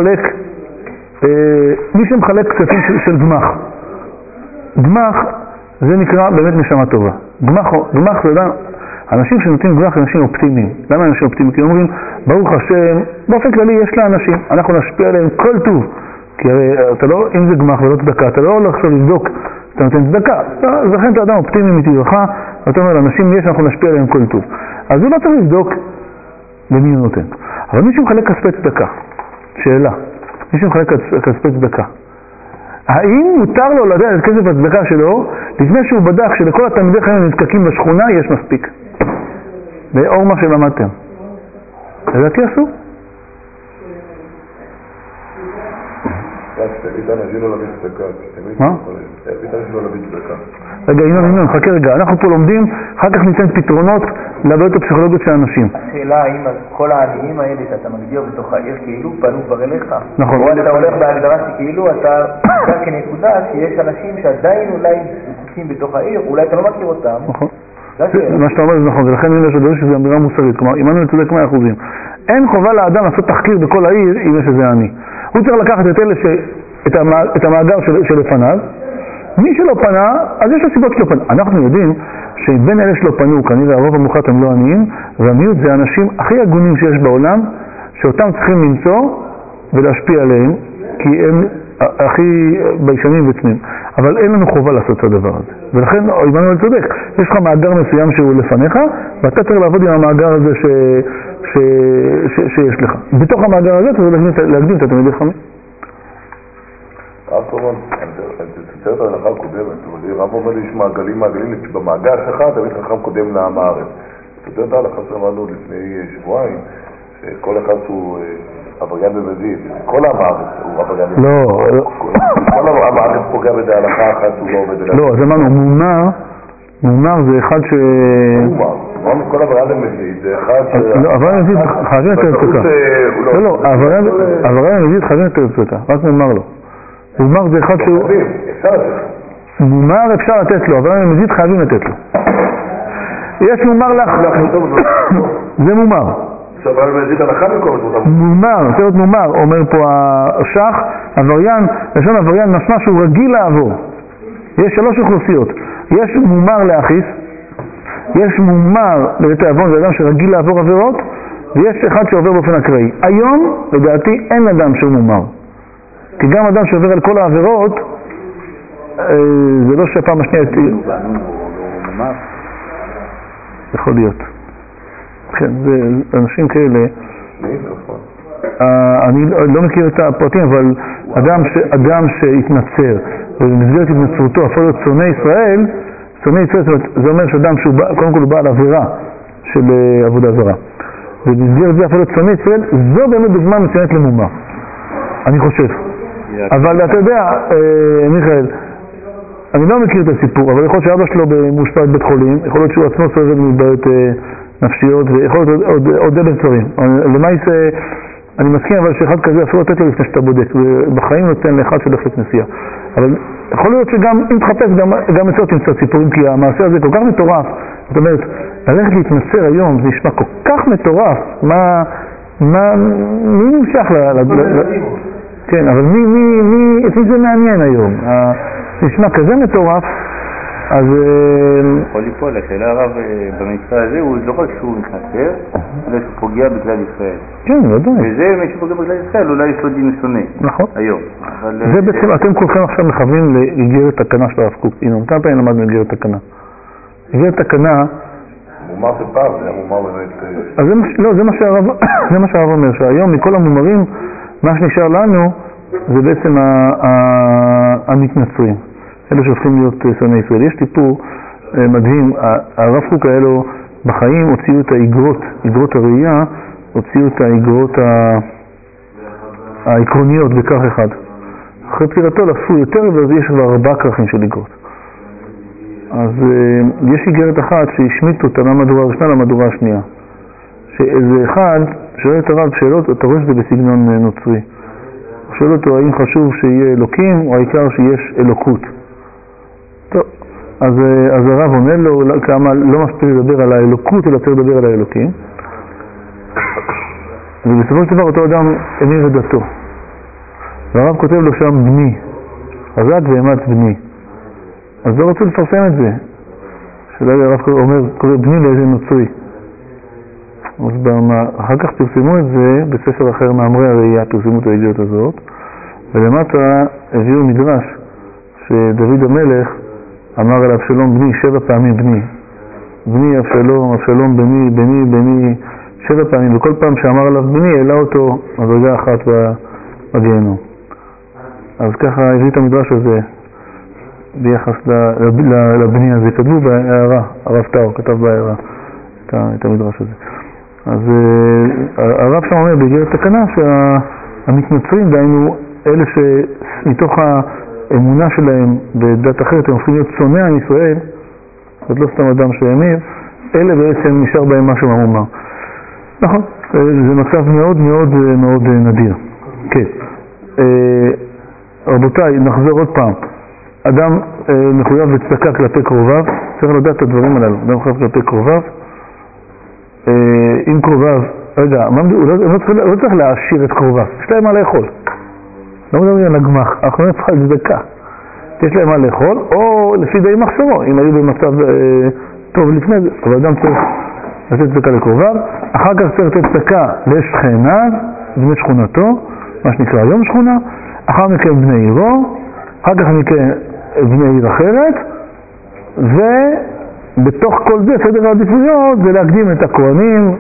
Speaker 1: שמחלק כספים של גמח, גמח זה נקרא באמת נשמה טובה. גמח זה אדם, אנשים שנותנים גמח הם אנשים אופטימיים. למה אנשים אופטימיים? כי אומרים, ברוך השם, באופן כללי יש לאנשים, אנחנו נשפיע עליהם כל טוב. כי הרי אתה לא, אם זה גמח ולא צדקה, אתה לא הולך עכשיו לבדוק, אתה נותן צדקה. אז לכן אתה אדם אופטימי מטבעך, ואתה אומר, לאנשים יש, אנחנו נשפיע עליהם כל טוב. אז הוא לא צריך לבדוק למי הוא נותן. אבל מי שמחלק כספי צדקה, שאלה, מי שמחלק כספי צדקה, האם מותר לו לדעת את כסף הצדקה שלו, לפני שהוא בדק שלכל התלמידי חיים הנזקקים בשכונה יש מספיק? באור מה שלמדתם. לדעתי אסור?
Speaker 2: תגיד אנשים לא להביא צדקה.
Speaker 1: מה?
Speaker 2: תגיד אנשים לא להביא צדקה.
Speaker 1: רגע, ינון, חכה רגע. אנחנו פה לומדים, אחר כך ניתן פתרונות לבעיות הפסיכולוגיות של האנשים.
Speaker 3: השאלה האם כל העניים האלה שאתה מגדיר בתוך העיר כאילו פנו כבר אליך.
Speaker 1: נכון.
Speaker 3: או אתה הולך בהגדרה שכאילו אתה מגדיר כנקודה שיש אנשים שעדיין אולי זקוקים בתוך העיר, אולי אתה לא מכיר אותם.
Speaker 1: נכון. מה שאתה אומר זה נכון, ולכן אני אומר שזו אמירה מוסרית. כלומר, אם אני צודק 100%. אין חובה לאדם לעשות תחקיר בכל העיר אם יש איזה עני. הוא צריך לקחת את המאגר שלפניו. מי שלא פנה, אז יש לו סיבות שלא פנה. אנחנו יודעים שבין אלה שלא פנו, כנראה הרוב המוחלט הם לא עניים, והמיעוט זה האנשים הכי הגונים שיש בעולם, שאותם צריכים למצוא ולהשפיע עליהם, כי הם הכי ביישנים וצמים. אבל אין לנו חובה לעשות את הדבר הזה. ולכן, עמנואל צודק, יש לך מאגר מסוים שהוא לפניך, ואתה צריך לעבוד עם המאגר הזה שיש לך. בתוך המאגר הזה אתה צריך להקדים את התלמידי חכמים.
Speaker 2: רב כמובן, תצייר את ההלכה הקודמת, רב אומר לי, יש מעגלים, במאגר שלך תלמיד חכם קודם לעם הארץ. תצייר את ההלכה שלמדנו לפני שבועיים, שכל אחד שהוא עבריין במזיד, כל עם הארץ הוא עבריין במזיד.
Speaker 1: לא.
Speaker 2: כל עם הארץ פוגע בזה הלכה אחת שהוא לא עובד אליה.
Speaker 1: לא, אז אמרנו, מומר זה אחד ש...
Speaker 2: מומר, כל עבריין במזיד זה אחד ש...
Speaker 1: לא, עבריין במזיד חייבים יותר צדקה. לא, עבריין במזיד חייבים יותר צדקה, רק מומר לו. מומר זה אחד שהוא...
Speaker 2: אפשר לתת.
Speaker 1: מומר אפשר לתת לו, אבל מזיד חייבים לתת לו. יש מומר לך... זה מומר.
Speaker 2: עכשיו אבל מזיד הנחה במקום את
Speaker 1: מומר, זה עוד מומר, אומר פה השח, עבריין, לשון עבריין משמע שהוא רגיל לעבור. יש 3 אוכלוסיות. יש מומר להכיס, יש מומר לתיאבון, זה אדם שרגיל לעבור עבירות, ויש אחד שעובר באופן אקראי. היום, לדעתי, אין אדם שהוא מומר. כי גם אדם שעובר על כל העבירות, זה לא שהפעם השנייה... יכול להיות. כן, זה אנשים כאלה. אני לא מכיר את הפרטים, אבל אדם שהתנצר, ובמסגרת התנצרותו הפך להיות שונא ישראל, זה אומר שאדם שהוא קודם כל הוא בא על עבירה של עבודה זרה. ובמסגרת זה הפך להיות שונא ישראל, זו באמת דוגמה מצוינת למומר, אני חושב. אבל אתה יודע, מיכאל, אני לא מכיר את הסיפור, אבל יכול להיות שאבא שלו מאושפז בבית חולים, יכול להיות שהוא עצמו סובל מבעיות נפשיות, ויכול להיות עוד אלף דברים. למעשה, אני מסכים אבל שאחד כזה אפילו לתת לו לפני שאתה בודק, ובחיים נותן לאחד שהולך לכנסייה. אבל יכול להיות שגם אם תחפש, גם אצלו תמצא סיפורים, כי המעשה הזה כל כך מטורף. זאת אומרת, ללכת להתנצר היום, זה נשמע כל כך מטורף. מי נמשך כן, אבל מי זה מעניין היום? זה נשמע כזה מטורף, אז...
Speaker 5: יכול ליפול, השאלה הרב במקרה הזה הוא לא רק שהוא מתנצר, אלא שהוא פוגע בכלל ישראל.
Speaker 1: כן, ודאי.
Speaker 5: וזה מי שפוגע בכלל ישראל, אולי יש לו דין שונה.
Speaker 1: נכון.
Speaker 5: היום.
Speaker 1: זה בעצם, אתם כולכם עכשיו מכוונים לאיגרת תקנה של הרב קוק. הנה, כמה פעמים למדנו איגרת תקנה. איגרת תקנה...
Speaker 2: מומר זה פעם, זה המומר באמת...
Speaker 1: אז זה מה שהרב אומר, שהיום מכל המומרים, מה שנשאר לנו זה בעצם המתנצרים. אלה שהופכים להיות שונאי ישראל. יש סיפור מדהים, הרב קוק האלו בחיים הוציאו את האיגרות הראייה, הוציאו את האיגרות העקרוניות בכך אחד. אחרי פטירתו לפסו יותר, ויש כבר 4 כרכים של איגרות. אז יש איגרת אחת שהשמיט אותה מהמהדורה הראשונה למהדורה השנייה. שאיזה אחד שואל את הרב שאלות, אתה רואה שזה בסגנון נוצרי. שואל אותו האם חשוב שיהיה אלוקים או העיקר שיש אלוקות. טוב, אז הרב עונה לו כמה לא מספיק לדבר על האלוקות אלא צריך לדבר על האלוקים. ובסופו של דבר אותו אדם אמיר את דתו. והרב כותב לו שם בני, חזק ואמץ בני. אז לא רצו לפרסם את זה. הרב אומר, קורא בני לאיזה נוצרי. אז אחר כך פרסמו את זה בספר אחר, מאמרי הראייה, פרסמו את האיגרת הזאת, ולמטה הביאו מדרש שדוד המלך אמר על אבשלום בני 7 פעמים בני. בני אבשלום, אבשלום בני, בני, בני 7 פעמים, וכל פעם שאמר עליו בני העלה אותו מדרגה אחת בגיהנום. אז ככה הביא את המדרש הזה ביחס לבני הזה. כתבו בהערה, הרב טאו כתב בהערה את המדרש הזה. אז הרב שם אומר באיגרת תקנה שהמתנצרים, דהיינו אלה שמתוך האמונה שלהם בדת אחרת הם הופכים להיות שונאי עם ישראל, זאת לא סתם אדם שהאמיר, אלה בעצם נשאר בהם משהו מהמומר. נכון, זה מצב מאוד מאוד מאוד נדיר. כן. רבותיי, נחזור עוד פעם. אדם מחויב לצדקה כלפי קרוביו, צריך לדעת את הדברים הללו. אדם מחויב כלפי קרוביו, עם קרוביו, רגע, הוא לא צריך להעשיר את קרוביו, יש להם מה לאכול. לא מדברים על הגמח, אנחנו לא צריכים לצדקה. יש להם מה לאכול, או לפי די מחסורו, אם היו במצב טוב לפני זה. אבל אדם צריך לתת צדקה לקרוביו, אחר כך צריך לתת צדקה לשכניו, בני שכונתו, מה שנקרא היום שכונה, אחר מכן בני עירו, אחר כך מכן בני עיר אחרת, ובתוך כל זה סדר העדיפויות זה להקדים את הכהנים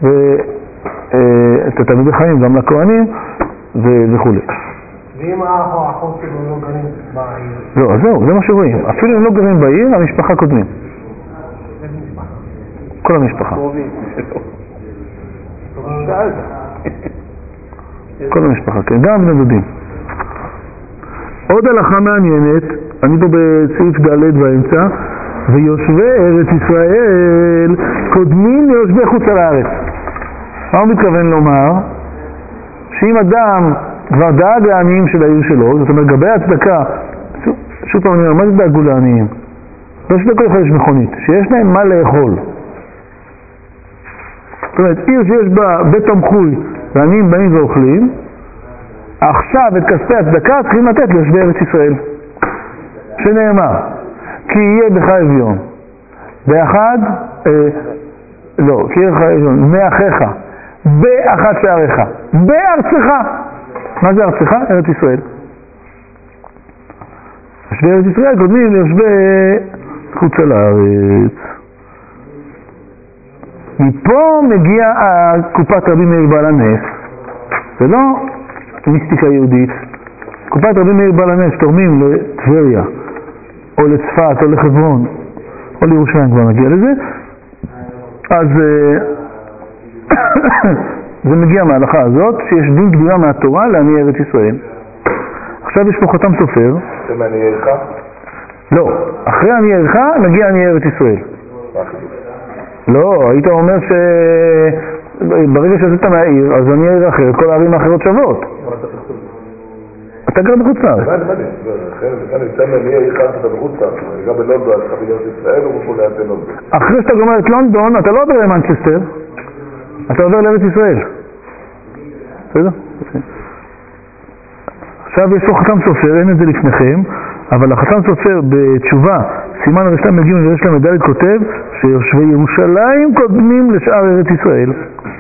Speaker 1: ואת התלמידי חיים גם לכהנים וכו'.
Speaker 4: ואם האחות שלו לא גרים בעיר?
Speaker 1: לא, אז זהו, זה מה שרואים. אפילו אם לא גרים בעיר, המשפחה קודמים. כל המשפחה. כל המשפחה, כן, גם בני דודים. עוד הלכה מעניינת, אני פה בסעיף ד' באמצע, ויושבי ארץ ישראל קודמים ליושבי חוץ על הארץ. מה הוא מתכוון לומר? שאם אדם כבר דאג לעניים של העיר שלו, זאת אומרת, גבי הצדקה, שוב פעם אני אומר, מה זה דאגו לעניים? לא שדקו יכול יש מכונית, שיש להם מה לאכול. זאת אומרת, עיר שיש בה בית תמחוי ועניים באים ואוכלים, עכשיו את כספי הצדקה צריכים לתת ליושבי ארץ ישראל. שנאמר, כי יהיה בך אביון. באחד, לא, כי יהיה בך אביון, מאחיך, באחד שעריך, בארצך. מה זה ארצך? ארץ ישראל. יושבי ארץ ישראל קודמים ליושבי חוץ על הארץ. מפה מגיע קופת רבי מאיר בעל הנס. זה לא מיסטיקה יהודית. קופת רבי מאיר בעל הנס תורמים לטבריה, או לצפת, או לחברון, או לירושלים, כבר נגיע לזה. אז זה מגיע מההלכה הזאת, שיש דין גדולה מהתורה לעניי ארץ ישראל. עכשיו יש פה חתם סופר.
Speaker 2: זה מעניי עירך?
Speaker 1: לא, אחרי עניי עירך נגיע עניי ארץ ישראל. לא, היית אומר שברגע שעשית מהעיר, אז עניי עיר אחרת, כל הערים האחרות שוות. אתה גר בחוץ לארץ.
Speaker 2: לכן נמצא מעניי עירך אתה בחוץ לארץ. אני גר בלונדון, אז חבי להיות ישראל או בכל ליד בלונדון.
Speaker 1: אחרי שאתה גומר את לונדון, אתה לא עובר למנצ'סטר, אתה עובר לארץ ישראל. בסדר? עכשיו יש פה חתם סופר, אין את זה לפניכם, אבל החתם סופר בתשובה, סימן הרשתם מגיעים ויש להם מדלת כותב שיושבי ירושלים קודמים לשאר ארץ ישראל.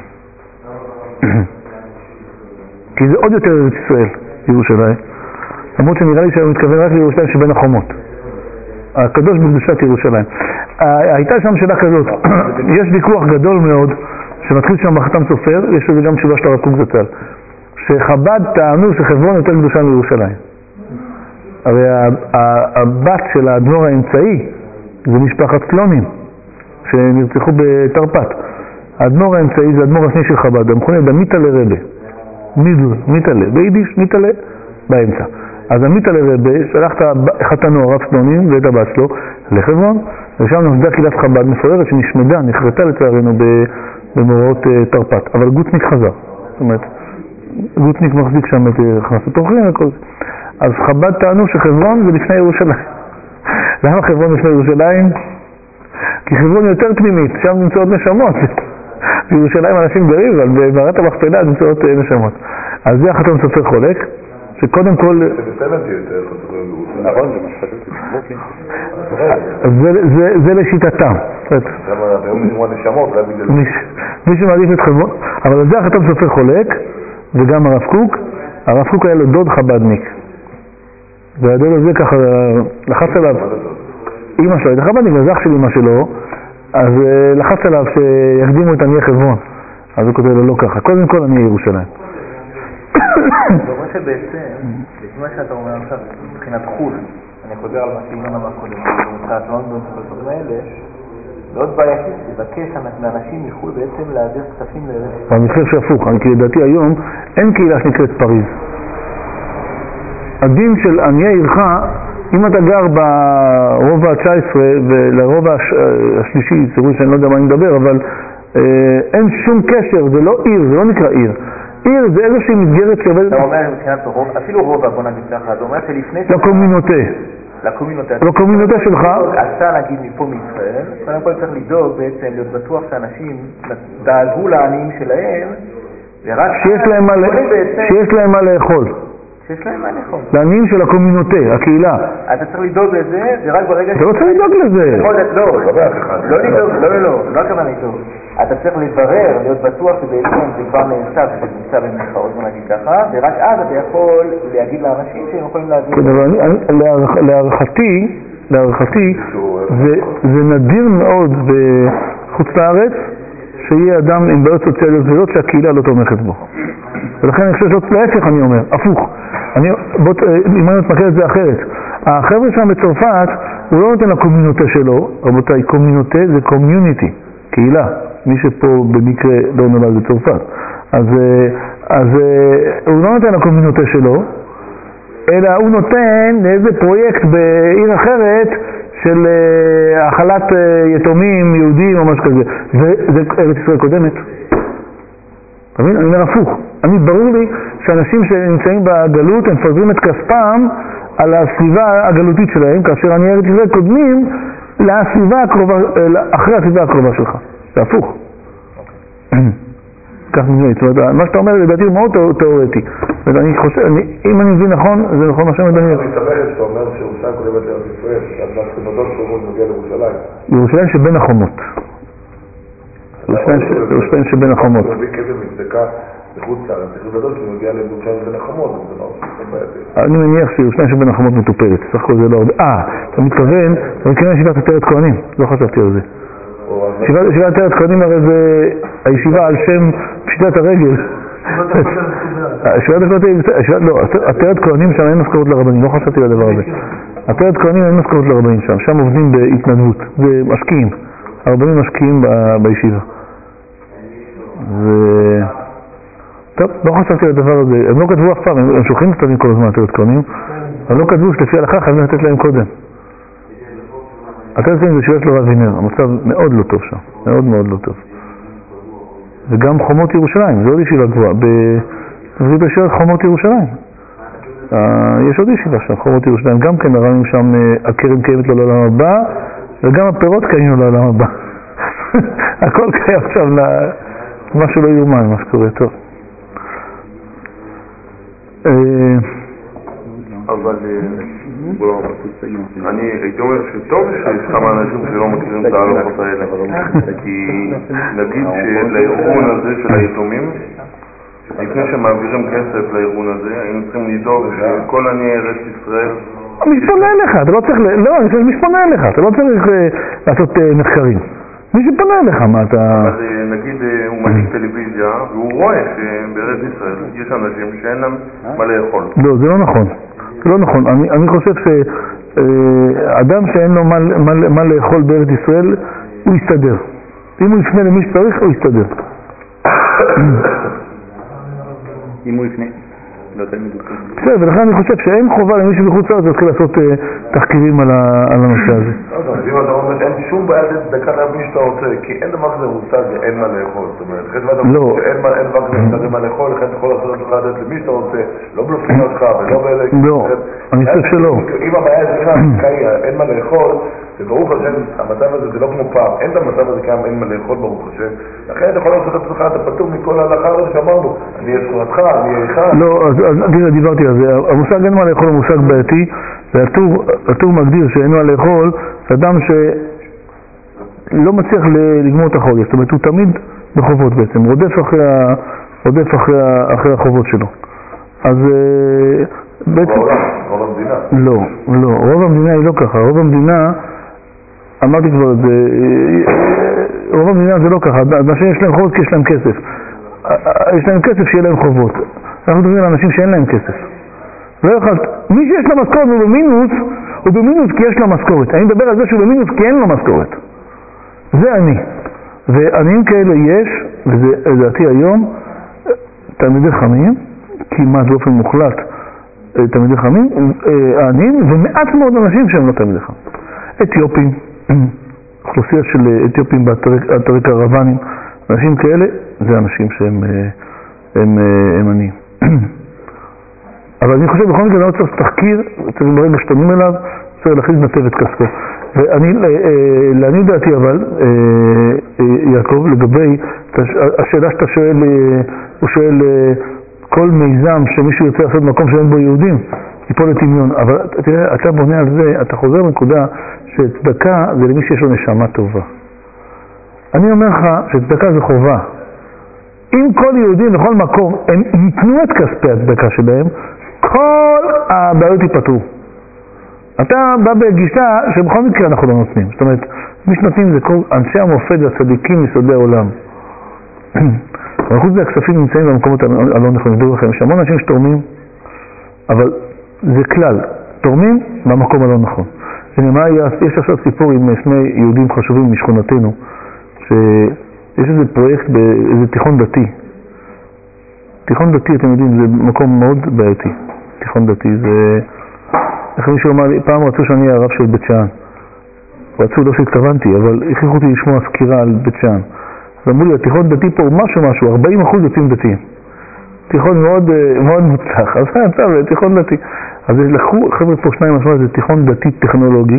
Speaker 1: כי זה עוד יותר ארץ ישראל, ירושלים. למרות שנראה לי שאני מתכוון רק לירושלים שבין החומות. הקדוש בקדושת ירושלים. הייתה שם שאלה כזאת, יש ויכוח גדול מאוד שמתחיל שם בחתם סופר, יש לזה גם תשובה של הרב קוק זצ"ל, שחב"ד טענו שחברון יותר קדושה מירושלים. הרי הבת של האדמו"ר האמצעי זה משפחת סלונים שנרצחו בתרפ"ט. האדמו"ר האמצעי זה האדמו"ר השני של חב"ד, המכונה במיטלה רבה, מיטלה, ביידיש מיטלה באמצע. אז המיטלה רבה שלח את חתנו הרב סלונים ואת הבת שלו לחברון, ושם נוסדה קהילת חב"ד מפוארת שנשמדה, נחרטה לצערנו במאורעות תרפ"ט, אבל גוטניק חזר. זאת אומרת, גוטניק מחזיק שם את הכנסת אורחים וכל זה. אז חב"ד טענו שחברון זה לפני ירושלים. למה חברון לפני ירושלים? כי חברון יותר פנימית, שם נמצאות נשמות. בירושלים אנשים גרים, אבל במערת המכפלה נמצאות נשמות. אז זה החתם סופר חולק, שקודם כל... זה לשיטתם. מי שמעדיף את חברון, אבל זה החתם סופר חולק, וגם הרב קוק. הרב קוק היה לו דוד חב"דניק. והדוד הזה ככה לחץ עליו, אמא שלו הייתה חב"דניק, וזה אח של אמא שלו, אז לחץ עליו שיקדימו את עניי חברון. אז הוא כותב לו לא ככה, קודם כל עניי ירושלים.
Speaker 3: זאת אומרת שבעצם, לפי מה שאתה אומר עכשיו, מבחינת חו"ל, אני חוזר על מה שאימן אמר קודם, מבחינת לונדון ובדברים האלה, מאוד בעייתי, לבקש מאנשים מחו"ל בעצם להעביר כספים לארץ.
Speaker 1: אני חושב שהפוך, כי לדעתי היום אין קהילה שנקראת פריז. הדין של עניי עירך, אם אתה גר ברובע ה-19 ולרובע השלישי, תראו שאני לא יודע מה אני מדבר, אבל אין שום קשר, זה לא עיר, זה לא נקרא עיר. עיר זה איזושהי מסגרת שעובדת...
Speaker 3: אתה אומר מבחינת רוב, אפילו רובע, בוא נגיד ככה, אתה אומר שלפני...
Speaker 1: לקומינוטה שלך.
Speaker 3: אתה נגיד מפה מישראל, קודם כל צריך לדאוג בעצם להיות בטוח שאנשים דאגו לעניים שלהם, ורק... שיש להם מה לאכול. שיש להם מה לאכול.
Speaker 1: לעניים של הקומינוטה, הקהילה.
Speaker 3: אתה צריך לדאוג לזה, ורק ברגע...
Speaker 1: אתה לא צריך לדאוג לזה.
Speaker 3: לא הכוונה לדאוג. אתה צריך לברר, להיות בטוח שבעצם זה כבר נעשה ונמצא במחאות, בוא נגיד ככה, ורק אז אתה יכול להגיד לאנשים שהם יכולים להגיד... להערכתי, זה נדיר מאוד בחוץ לארץ שיהיה אדם עם בעיות סוציאליות וזאת שהקהילה לא תומכת בו. ולכן אני חושב שזאת להפך, אני אומר, הפוך. אם אני מתמקד את זה אחרת. החבר'ה שם בצרפת, הוא לא נותן לקומינוטה שלו, רבותיי, קומינוטה זה קומיוניטי, קהילה. מי שפה במקרה לא נולד בצרפת. אז הוא לא נותן לקומינוטה שלו, אלא הוא נותן לאיזה פרויקט בעיר אחרת של האכלת יתומים יהודים או משהו כזה. זה ארץ ישראל קודמת. אתה מבין? אני אומר הפוך. ברור לי שאנשים שנמצאים בגלות הם מפזרים את כספם על הסביבה הגלותית שלהם, כאשר עניי ארץ ישראל קודמים לסביבה הקרובה, אחרי הסביבה הקרובה שלך. זה הפוך. כך נבנה. זאת אומרת, מה שאתה אומר לדעתי הוא מאוד תיאורטי. ואני חושב, אם אני מבין נכון, זה נכון מה שאני מדמיין.
Speaker 2: אני מתאמרת שאתה אומר שירושלים קודמת לארץ ישראל, אז מהסכמדות שלו מגיע לירושלים.
Speaker 1: ירושלים שבין החומות. ירושלים שבין החומות.
Speaker 2: הוא מביא כזה מצדקה בחוץ לארץ, צריך לדעת שהוא מגיע לירושלים בין החומות, זה לא בעייתי.
Speaker 1: אני מניח שירושלים שבין החומות מטופלת, סך הכל זה לא עוד... אתה מתכוון שיבת עטרת כהנים, לא חשבתי על זה.
Speaker 3: ישיבת עטרת כהנים הרי זה הישיבה על שם פשיטת הרגל. עטרת כהנים שם אין משכורת לרבנים, לא חשבתי לדבר הזה. עטרת כהנים אין משכורת לרבנים שם עובדים בהתנדבות, זה משקיעים, הרבנים משקיעים בישיבה. טוב, לא חשבתי לדבר הזה, הם לא כתבו אף פעם, הם שולחים מכתבים כל הזמן עטרת כהנים, אבל לא כתבו שלפי הלכה חייבים לתת להם קודם. עטרת כהנים זה ישיבה של הרב וינר, המצב מאוד לא טוב שם, מאוד מאוד לא טוב. וגם חומות ירושלים, זה עוד ישיבה גבוהה, זה בשביל חומות ירושלים. יש עוד ישיבה שם, חומות ירושלים, גם כן הרמים שם, הקרן קיימת לו לעולם הבא, וגם הפירות קיימים לו לעולם הבא. הכל קיים עכשיו משהו לא יאומן, מה שקורה, טוב.
Speaker 2: אבל אני הייתי אומר שטוב שיש כמה אנשים שלא מכירים את ההלכות האלה, כי נגיד שלארגון הזה של היתומים, לפני שמעבירים כסף לארגון הזה, היינו צריכים לדאוג שכל עניי ארץ ישראל...
Speaker 3: מי שפונה אליך, אתה לא צריך... לא, מי שפונה אליך, אתה לא צריך לעשות מחקרים. מי שפונה אליך, מה אתה...
Speaker 2: אבל נגיד הוא מנהיג טלוויזיה, והוא רואה שבארץ ישראל יש אנשים שאין להם מה לאכול.
Speaker 3: לא, זה לא נכון. זה לא נכון. אני חושב שאדם שאין לו מה לאכול בארץ ישראל, הוא יסתדר. אם הוא יפנה למי שצריך, הוא יסתדר.
Speaker 5: אם הוא יפנה.
Speaker 3: בסדר, ולכן אני חושב שאין חובה למי שבחוץ לארץ להתחיל לעשות תחקירים על הנושא הזה.
Speaker 2: אז אם אתה אומר, אין שום בעיה דקה להבין שאתה רוצה, כי אין דבר כזה מושג, אין מה לאכול. זאת אומרת, חד ואתה אומר שאין דבר כזה מושג, אין מה לאכול, לכן אתה יכול לעשות לך למי שאתה רוצה, לא בלופים אותך ולא באלה...
Speaker 3: לא, אני חושב שלא.
Speaker 2: אם הבעיה זה, אם ההפקאי אין מה לאכול, וברוך השם, המצב הזה זה לא כמו פעם, אין את המצב הזה כמה אין מה לאכול ברוך השם, לכן אתה יכול לעשות את עצמך, אתה פטור מכל ההלכה הזה שאמרנו, אני אהיה שכונתך, אני אהיה אחד.
Speaker 3: לא, אז דיברתי על זה, המושג אין מה לאכול הוא מושג בעייתי, והטור מגדיר שאין מה לאכול, זה אדם שלא מצליח לגמור את החודש, זאת אומרת הוא תמיד בחובות בעצם, רודף אחרי החובות שלו. אז בעצם...
Speaker 2: רוב המדינה.
Speaker 3: לא, רוב המדינה היא לא ככה, רוב המדינה, אמרתי כבר את זה, רוב המדינה זה לא ככה, אנשים יש להם חובות כי יש להם כסף. יש להם כסף שיהיה להם חובות. אנחנו מדברים על אנשים שאין להם כסף. לא יכול, מי שיש לו משכורת הוא במינוס כי יש לו משכורת. אני מדבר על זה שהוא במינוס כי אין לו משכורת. זה אני. ועניים כאלה יש, וזה לדעתי היום, תלמידי חכמים, כמעט באופן מוחלט, תלמידי חכמים, עניים, ומעט מאוד אנשים שהם לא תלמידי חכמים. אתיופים, אוכלוסייה של אתיופים באתרי קרוונים, אנשים כאלה, זה אנשים שהם עניים. אבל אני חושב בכל מקרה, לא צריך תחקיר, צריך ברגע שתונים אליו, צריך להכניס נתב את כספו. לעניות דעתי אבל, יעקב, לגבי השאלה שאתה שואל, הוא שואל כל מיזם שמישהו יוצא לעשות במקום שאין בו יהודים, ייפול לטמיון. אבל תראה, אתה בונה על זה, אתה חוזר לנקודה שצדקה זה למי שיש לו נשמה טובה. אני אומר לך שצדקה זה חובה. אם כל יהודים בכל מקום הם ייתנו את כספי הצדקה שלהם, כל הבעיות ייפתרו. אתה בא בגישה שבכל מקרה אנחנו לא נותנים. זאת אומרת, מי שנותנים זה כל אנשי המופת והצדיקים מסודי העולם. אבל חוץ מהכספים נמצאים במקומות הלא נכונים. דעו לכם, יש המון אנשים שתורמים, אבל זה כלל. תורמים במקום הלא נכון. יש עכשיו סיפור עם שני יהודים חשובים משכונתנו, שיש איזה פרויקט באיזה תיכון דתי. תיכון דתי, אתם יודעים, זה מקום מאוד בעייתי. תיכון דתי זה... איך מישהו אמר לי, פעם רצו שאני אהיה הרב של בית שאן. רצו, לא שהתכוונתי, אבל הכריחו אותי לשמוע סקירה על בית שאן. אז אמרו לי, התיכון דתי פה הוא משהו, 40% יוצאים דתיים. תיכון מאוד מוצלח. אז זה תיכון דתי. אז לקחו, חבר'ה פה שניים משמע, זה תיכון דתי טכנולוגי,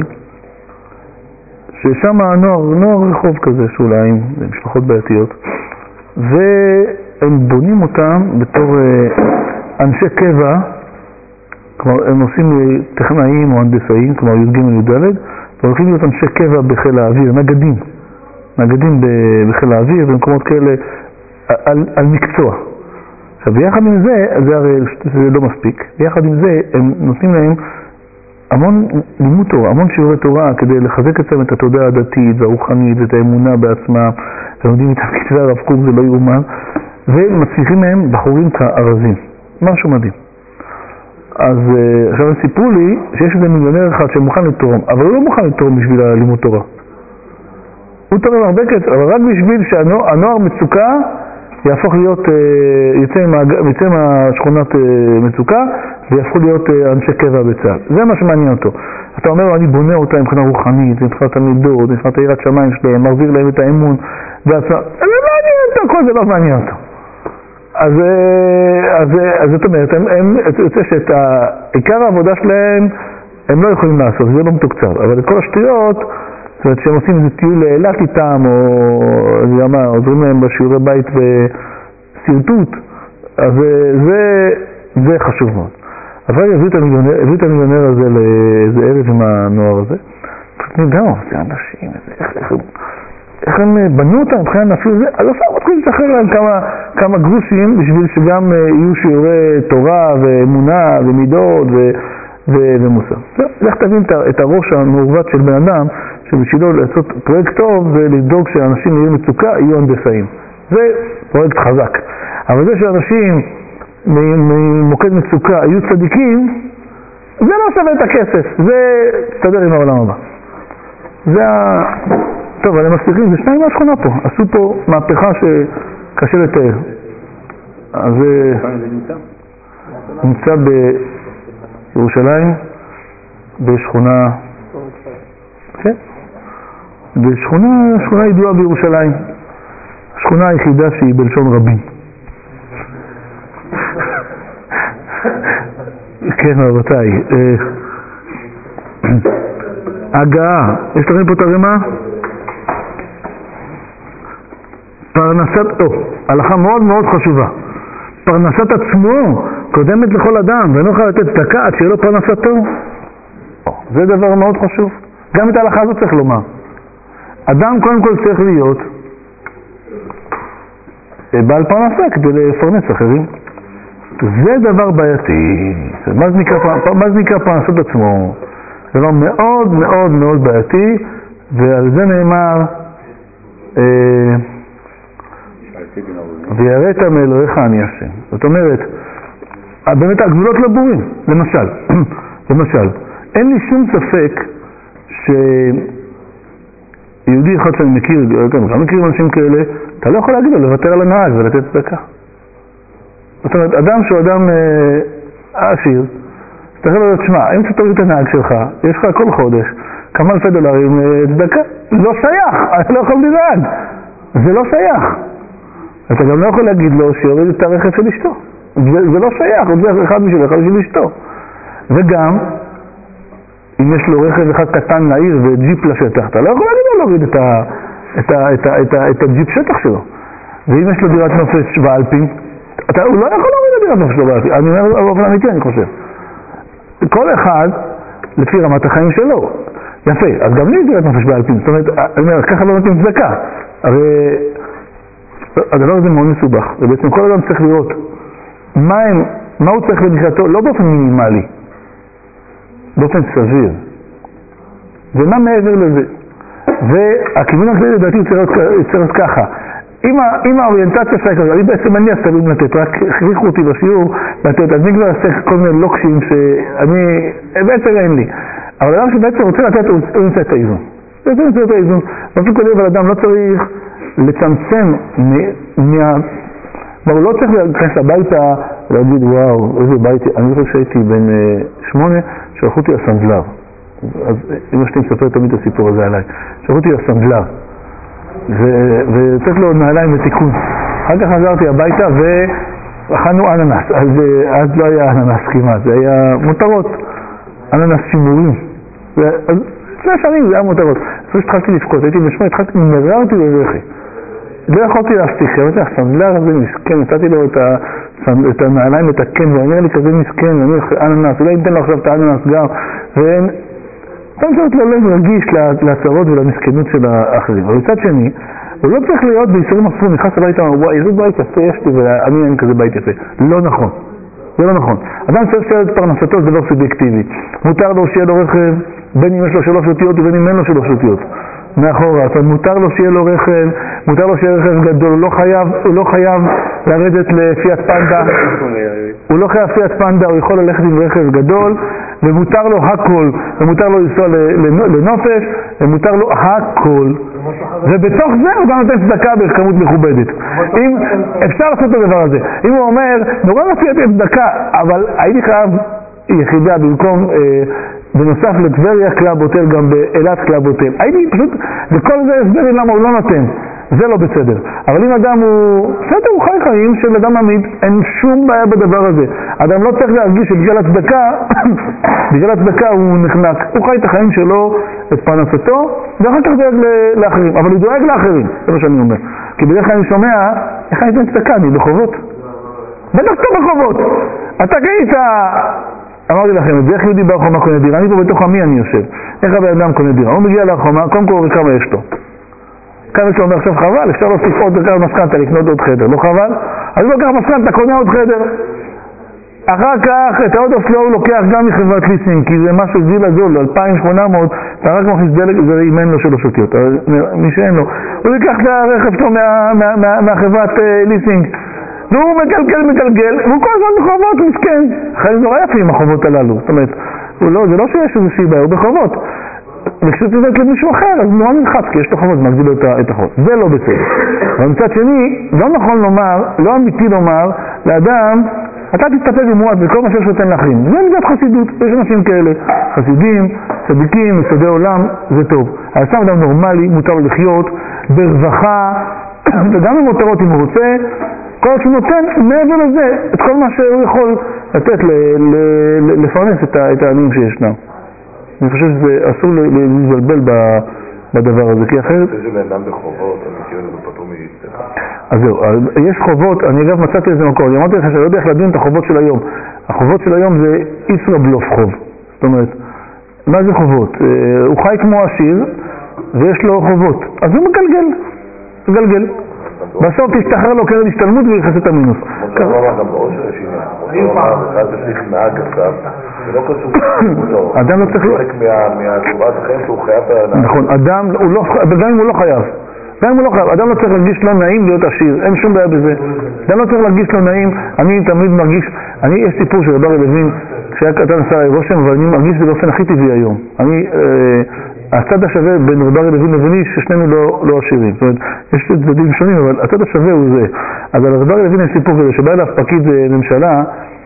Speaker 3: ששם נוער רחוב כזה, שאולי משפחות בעייתיות, והם בונים אותם בתור אנשי קבע, כלומר הם עושים טכנאים או הנדסאים, כלומר י"ג י"ד, והולכים להיות אנשי קבע בחיל האוויר, נגדים בחיל האוויר, במקומות כאלה, על מקצוע. עכשיו ביחד עם זה, זה הרי זה לא מספיק, ביחד עם זה הם נותנים להם המון לימוד תורה, המון שיעורי תורה, כדי לחזק אצלם את התודעה הדתית והרוחנית ואת האמונה בעצמם, ולומדים איתם כתבי הרב קוק, זה לא יאומן, ומצליחים מהם בחורים כארזים. משהו מדהים. אז עכשיו הם סיפרו לי שיש איזה מיליונר אחד שמוכן לתרום, אבל הוא לא מוכן לתרום בשביל הלימוד תורה. הוא תורם הרבה כסף, אבל רק בשביל שהנוער מצוקה יהפוך להיות, יצא מהשכונת מצוקה ויהפכו להיות אנשי קבע בצה"ל. זה מה שמעניין אותו. אתה אומר לו, אני בונה אותה מבחינה רוחנית, מבחינת המידות, מבחינת יראת שמיים שלהם, מחזיר להם את האמון והצעה. זה לא מעניין אותו, כל זה לא מעניין אותו. אז זאת אומרת, יוצא שאת עיקר העבודה שלהם הם לא יכולים לעשות, זה לא מתוקצב. אבל את כל השטויות, זאת אומרת שהם עושים איזה טיול לאילת איתם, או עוזרים להם בשיעורי בית וסרטוט, אז זה חשוב מאוד. אבל הביאו את המיליונר הזה לאיזה ערב עם הנוער הזה, פשוט נדעו, זה אנשים, איך הם בנו אותם, מבחינת נפשית, אז אפשר מתחיל לשחרר להם כמה גרושים, בשביל שגם יהיו שיעורי תורה ואמונה ומידות ומוסר. לך תבין את הראש המעוות של בן אדם, שבשבילו לעשות פרויקט טוב ולבדוק שאנשים יהיו מצוקה, יהיו הנדסאים. זה פרויקט חזק. אבל זה שאנשים ממוקד מצוקה יהיו צדיקים, זה לא שווה את הכסף, זה תסתדר עם העולם הבא. טוב, אבל הם מצליחים, זה שניים מהשכונה פה, עשו פה מהפכה שקשה לתאר. אז נמצא בירושלים, בשכונה, כן? בשכונה ידועה בירושלים, השכונה היחידה שהיא בלשון רבים. כן, רבותיי, הגעה, יש לכם פה את הרמה? הלכה מאוד מאוד חשובה. פרנסת עצמו קודמת לכל אדם, ואינו יכול לתת צדקה עד שיהיה לו פרנסתו. זה דבר מאוד חשוב. גם את ההלכה הזאת צריך לומר. אדם קודם כל צריך להיות בעל פרנסה כדי לפרנס אחרים. זה דבר בעייתי. מה זה נקרא פרנסת עצמו? זה דבר מאוד מאוד מאוד בעייתי, ועל זה נאמר ויראת מאלוהיך אני השם. זאת אומרת, באמת הגבולות לא ברורים. למשל, אין לי שום ספק שיהודי אחד שאני מכיר, גם מכירים אנשים כאלה, אתה לא יכול להגיד לו לוותר על הנהג ולתת צדקה. זאת אומרת, אדם שהוא אדם עשיר, אתה יכול להגיד, שמע, אם אתה תוריד את הנהג שלך, יש לך כל חודש כמה אלפי דולרים צדקה, לא שייך, אני לא יכול לנהג. זה לא שייך. אתה גם לא יכול להגיד לו שיוריד את הרכב של אשתו. זה לא שייך, זה אחד בשביל אחד בשביל אשתו. וגם, אם יש לו רכב אחד קטן לעיר וג'יפ לשטח, אתה לא יכול להגיד לו להוריד את הג'יפ שטח שלו. ואם יש לו דירת נופש באלפין, הוא לא יכול להוריד את דירת נופש שלו באלפין. אני אומר באופן אמיתי, אני חושב. כל אחד, לפי רמת החיים שלו. יפה, אז גם לי יש דירת נופש באלפין. זאת אומרת, אני אומר, ככה לא נותנים צדקה. הרי הדבר הזה מאוד מסובך, ובעצם כל אדם צריך לראות מה הוא צריך למשלתו, לא באופן מינימלי, באופן סביר. ומה מעבר לזה? והכיוון הכללי לדעתי הוא צריך להיות ככה. אם האוריינטציה שלה כזאת, אני בעצם מניח תלויים לתת, רק הכריחו אותי בשיעור לתת, אז אני כבר אעשה כל מיני לוקשים שאני, בעצם אין לי. אבל אדם שבעצם רוצה לתת, הוא ימצא את האיזון. בעצם ימצא את האיזון. באופן כללי, אבל אדם לא צריך לצמצם הוא לא צריך להיכנס הביתה ולהגיד וואו, איזה בית, אני חושב שהייתי בן 8, שלחו אותי לסנדלר. אז אמא שלי מספר תמיד את הסיפור הזה עליי. שלחו אותי לסנדלר. וצריך לו נעליים לתיקון. אחר כך חזרתי הביתה ואכלנו אננס. אז לא היה אננס כמעט, זה היה מותרות. אננס שימורים. אז לפני שנים זה היה מותרות. אחרי שהתחלתי לבכות, הייתי בשמונה, התחלתי מררתי בבכי. לא יכולתי להפסיק, אמרתי, הסנדלר הזה מסכן, נתתי לו את הנעליים לתקן, והוא אומר לי כזה מסכן, אני אננס, אולי ניתן לו עכשיו את האננס גם, ואין, אתה מצוות לו לב רגיש להצהרות ולמסכנות של האחרים. אבל מצד שני, הוא לא צריך להיות בישורים אפסים, נכנס הביתה, וואי, איזה בית יפה יש לי, ואני אין כזה בית יפה. לא נכון. זה לא נכון. אדם צריך לשאול את פרנסתו, זה דבר סובייקטיבי. מותר לו שיהיה לו רכב, בין אם יש לו 3 אותיות ובין אם אין לו 3 אותיות. מאחורה, אז מותר לו שיהיה לו רכב, מותר לו שיהיה רכב גדול, הוא לא חייב לרדת לפיאט פנדה, הוא לא חייב פיאט פנדה, הוא יכול ללכת עם רכב גדול, ומותר לו הכל, ומותר לו לנסוע לנופש, ומותר לו הכל. ובתוך זה הוא גם נותן צדקה בכמות מכובדת. אפשר לעשות את הדבר הזה. אם הוא אומר, נורא רציתי לתת צדקה, אבל הייתי חייב יחידה במקום... בנוסף לטבריה קלאב הוטל, גם באילת קלאב הוטל. הייתי פשוט, וכל זה הסברים למה הוא לא נותן. זה לא בסדר. אבל אם אדם הוא... בסדר, הוא חי חיים של אדם עמיד, אין שום בעיה בדבר הזה. אדם לא צריך להרגיש שבגלל הצדקה, בגלל הצדקה הוא נחנק. הוא חי את החיים שלו, את פרנסתו, ואחר כך דואג לאחרים. אבל הוא דואג לאחרים, זה מה שאני אומר. כי בדרך כלל אני שומע, איך אני אתן צדקה? אני בחובות. בטח אתה בחובות. אתה קהית... אמרתי לכם, את זה איך יהודי ברחומה קונה דירה? אני פה בתוך עמי אני יושב. איך הבן אדם קונה דירה? הוא מגיע לרחומה, קודם כל כמה יש לו. כמה יש לו אומר עכשיו חבל, אפשר להוסיף עוד כמה משכנתה לקנות עוד חדר, לא חבל? אז לא ככה משכנתה, קונה עוד חדר. אחר כך את האוטו שלו הוא לוקח גם מחברת ליסינג, כי זה משהו זיל הזול, 2,800, אתה רק מכניס דלק, זה אם אין לו 3 אותיות, מי שאין לו. הוא ייקח את הרכב שלו מהחברת ליסינג. והוא מגלגל, והוא כל הזמן בחובות, מסכן. אחרי זה נורא יפים החובות הללו. זאת אומרת, זה לא שיש איזו סיבה, הוא בחובות. וכשאתה יודעת למישהו אחר, אז נורא נלחץ, כי יש לו חובות, מגדיל לו את החובות. זה לא בסדר. אבל מצד שני, לא נכון לומר, לא אמיתי לומר, לאדם, אתה תסתפק במועט בכל מה שיש נותן לאחרים. זה מידת חסידות, יש אנשים כאלה. חסידים, צדיקים, מסודי עולם, זה טוב. אבל סתם אדם נורמלי, מותר לו לחיות, ברווחה, וגם במותרות אם הוא רוצה, כל שהוא נותן מעבר לזה את כל מה שהוא יכול לתת לפרנס את העניים שישנם. אני חושב שזה אסור להתבלבל בדבר הזה, כי אחרת...
Speaker 2: זה בן אדם בחובות, אני מכיר את זה פתאום מהצטחה.
Speaker 3: אז זהו, יש חובות, אני אגב מצאתי איזה מקור, אני אמרתי לך שאני לא יודע איך לדון את החובות של היום. החובות של היום זה ישראבלוף חוב. זאת אומרת, מה זה חובות? הוא חי כמו עשיר ויש לו חובות, אז הוא מגלגל. בסוף תשתחרר לו קרן השתלמות ויחס את המינוס.
Speaker 2: כמו שאמר גם בעושר יש עניין. כמו שאמר, אחד צריך נהג עכשיו, זה לא קשור.
Speaker 3: אדם לא צריך...
Speaker 2: חלק מהתשובת החיים שהוא חייב...
Speaker 3: נכון, אדם, וגם אם הוא לא חייב. אדם לא צריך להרגיש לא נעים להיות עשיר, אין שום בעיה בזה. אדם לא צריך להרגיש לא נעים, אני תמיד מרגיש... יש סיפור של רבי לוין, כשהיה קטן עשה לי רושם, אבל אני מרגיש זה באופן הכי טבעי היום. הצד השווה בין רבי לוין לביני ששנינו לא עשירים. זאת אומרת, יש צדדים שונים, אבל הצד השווה הוא זה. אז על רבי לוין יש סיפור כזה, שבא אליו פקיד ממשלה,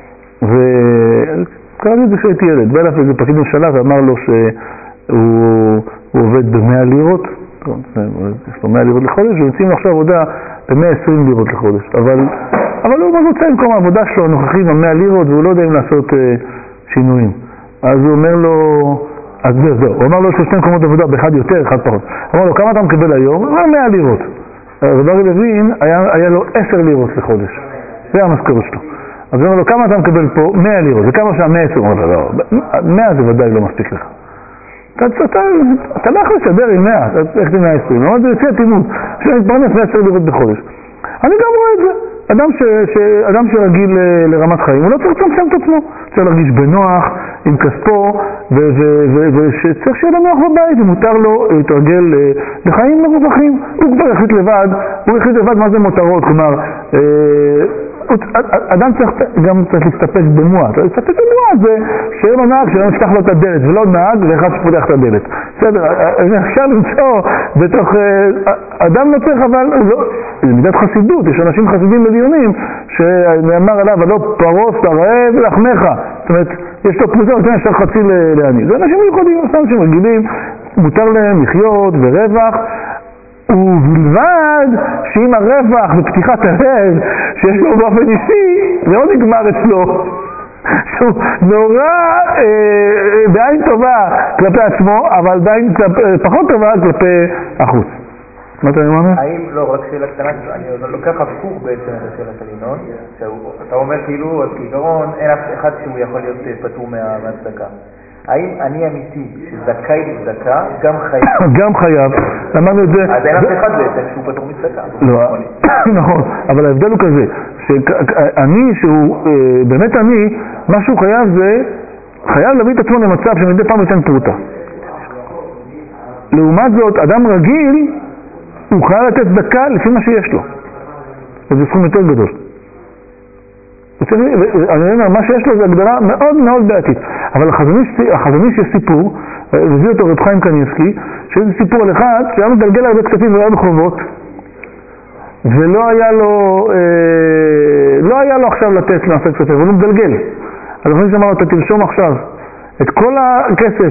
Speaker 3: וקראתי את זה כשהייתי ילד, בא אליו איזה פקיד ממשלה ואמר לו שהוא עובד ב100 לירות, יש לו 100 לירות לחודש, ויוצאים לו עכשיו עבודה ב120 לירות לחודש. אבל הוא רוצה במקום העבודה שלו הנוכחי ב100 לירות, והוא לא יודע אם לעשות שינויים. אז הוא אומר לו... אז זהו, הוא אמר לו שיש 2 מקומות עבודה, באחד יותר, אחד פחות. אמר לו, כמה אתה מקבל היום? הוא אמר 100 לירות. רבי לוין היה לו 10 לירות לחודש. זה המשכורת שלו. אז הוא אמר לו, כמה אתה מקבל פה? 100 לירות. וכמה שה110? הוא אומר לו, לא, 100 זה ודאי לא מספיק לך. אתה לא יכול לסדר עם 100, איך זה 120? הוא אומר, זה יוצא תימות, שאני מתפרנס 10 לירות בחודש. אני גם רואה את זה. אדם שרגיל לרמת חיים, הוא לא צריך לצמצם את עצמו. צריך להרגיש בנוח, עם כספו, ושצריך שיהיה לו נוח בבית, ומותר לו להתרגל לחיים מרווחים. הוא כבר החליט לבד מה זה מותרות, כלומר, אדם גם צריך להסתפק במועט. להסתפק במועט זה שיהיה לו נהג, שלא נפתח לו את הדלת, ולא נהג ואחד שפותח את הדלת. בסדר, אפשר למצוא בתוך... אדם לא צריך, אבל זה מידת חסידות, יש אנשים חסידים בדיונים, שנאמר עליו, לא פרוס, תרעב ולחמך. זאת אומרת, יש לו פרוסה, נותן ישר חצי לעני. זה אנשים מיוחדים, אנשים רגילים, מותר להם לחיות ורווח, ובלבד שאם הרווח ופתיחת הלב שיש לו באופן אישי, זה לא נגמר אצלו. שהוא נורא בעין טובה כלפי עצמו, אבל בעין פחות טובה כלפי החוץ. מה אתה אומר?
Speaker 5: האם, לא, רק שאלה קטנה, אני לוקח הפוך בעצם את השאלה של ינון, אתה אומר כאילו, אז כעיקרון, אין אף אחד שהוא יכול להיות פטור מהצדקה. האם אני אמיתי שזכאי לצדקה גם חייב?
Speaker 3: גם חייב, אמרנו את זה.
Speaker 5: אז אין אף אחד בעצם שהוא פטור מצדקה.
Speaker 3: לא, נכון, אבל ההבדל הוא כזה, שאני, שהוא באמת אני, מה שהוא חייב זה, חייב להביא את עצמו למצב שמדי פעם ייתן פרוטה. לעומת זאת, אדם רגיל, הוא חייב לתת צדקה לפי מה שיש לו. וזה סכום יותר גדול. אני אומר, מה שיש לו זה הגדרה מאוד מאוד בעתית. אבל החזוניש יש סיפור, והביא אותו רב חיים קניבסקי, שזה סיפור על אחד שהיה מגלגל הרבה כספים והיה בחובות, ולא היה לו עכשיו לתת לעשות כספים, אבל הוא מגלגל. אז אני אמר לו, אתה תרשום עכשיו את כל הכסף,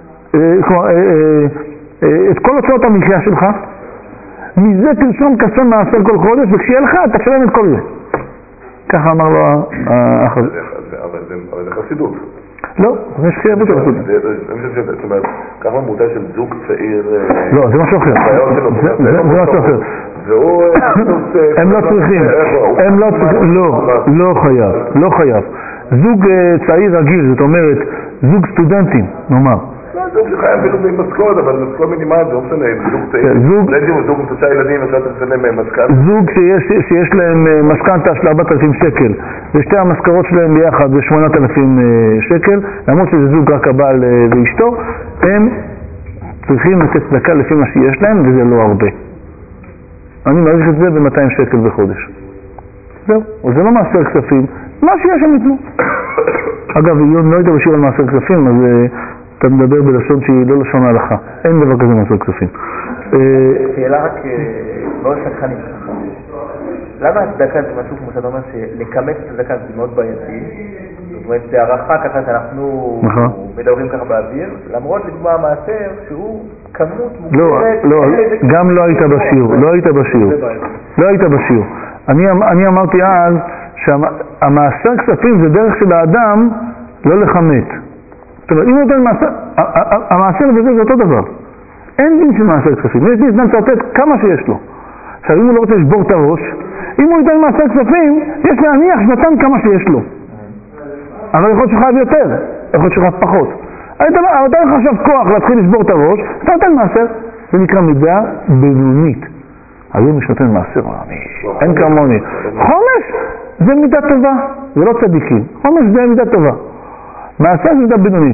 Speaker 3: את כל הוצאות המחיה שלך, מזה תרשום כספים מעשר כל חודש, וכשיהיה לך, אתה תשלם את כל זה. ככה אמר לו החזון.
Speaker 2: אבל זה חסידות.
Speaker 3: לא, זה שחייב אותו חסידות.
Speaker 2: זאת אומרת, ככה מוטה של זוג צעיר...
Speaker 3: לא, זה משהו אחר. זה משהו אחר.
Speaker 2: והוא...
Speaker 3: הם לא צריכים. הם לא צריכים. לא חייב. לא חייב. זוג צעיר רגיל, זאת אומרת, זוג סטודנטים, נאמר.
Speaker 2: זוג שחייב אפילו במשכורת, אבל משכורת מינימלית, זה לא משנה, זוג צעיר. זוג עם 3 ילדים, אפשר לצלם מהם משכנתה.
Speaker 3: זוג שיש להם משכנתה של 4,000 שקל, ושתי המשכורות שלהם ביחד זה 8,000 שקל, למרות שזה זוג רק הבעל ואשתו, הם צריכים לתת צדקה לפי מה שיש להם, וזה לא הרבה. אני מעריך את זה ב-200 שקל בחודש. זהו, וזה לא מעשר כספים, מה שיש הם יתנו. אגב, יום לא היית בשיר על מעשר כספים, אז... אתה מדבר בלשון שהיא לא לשון ההלכה. אין דבר כזה מעשר כספים.
Speaker 5: שאלה רק מאוד סקחנית. למה הצדקה זה משהו כמו שאתה אומר שלקמץ צדקה זה מאוד בעייתי? זאת אומרת, זה הערכה ככה שאנחנו מדברים ככה באוויר, למרות לדוגמה המעשר שהוא כמות מוגדרת...
Speaker 3: לא, גם לא היית בשיעור. לא היית בשיעור. אני אמרתי אז שהמעשר כספים זה דרך של האדם לא לחמת. זאת אומרת, אם הוא ייתן מעשר, המעשר וזה זה אותו דבר. אין דין של מעשר כספים. יש לי זמן לתת כמה שיש לו. עכשיו, אם הוא לא רוצה לשבור את הראש, אם הוא ייתן מעשר כספים, יש להניח שנתן כמה שיש לו. אבל יכול להיות שחייב יותר, יכול להיות שחייב פחות. אתה לך עכשיו כוח להתחיל לשבור את הראש, אתה נותן מעשר. זה נקרא מידה בינונית. היום יש נותן מעשר, אין כמוני. חומש זה מידה טובה, זה לא צדיקים. חומש זה מידה טובה. מעשה זה מידה בינונית.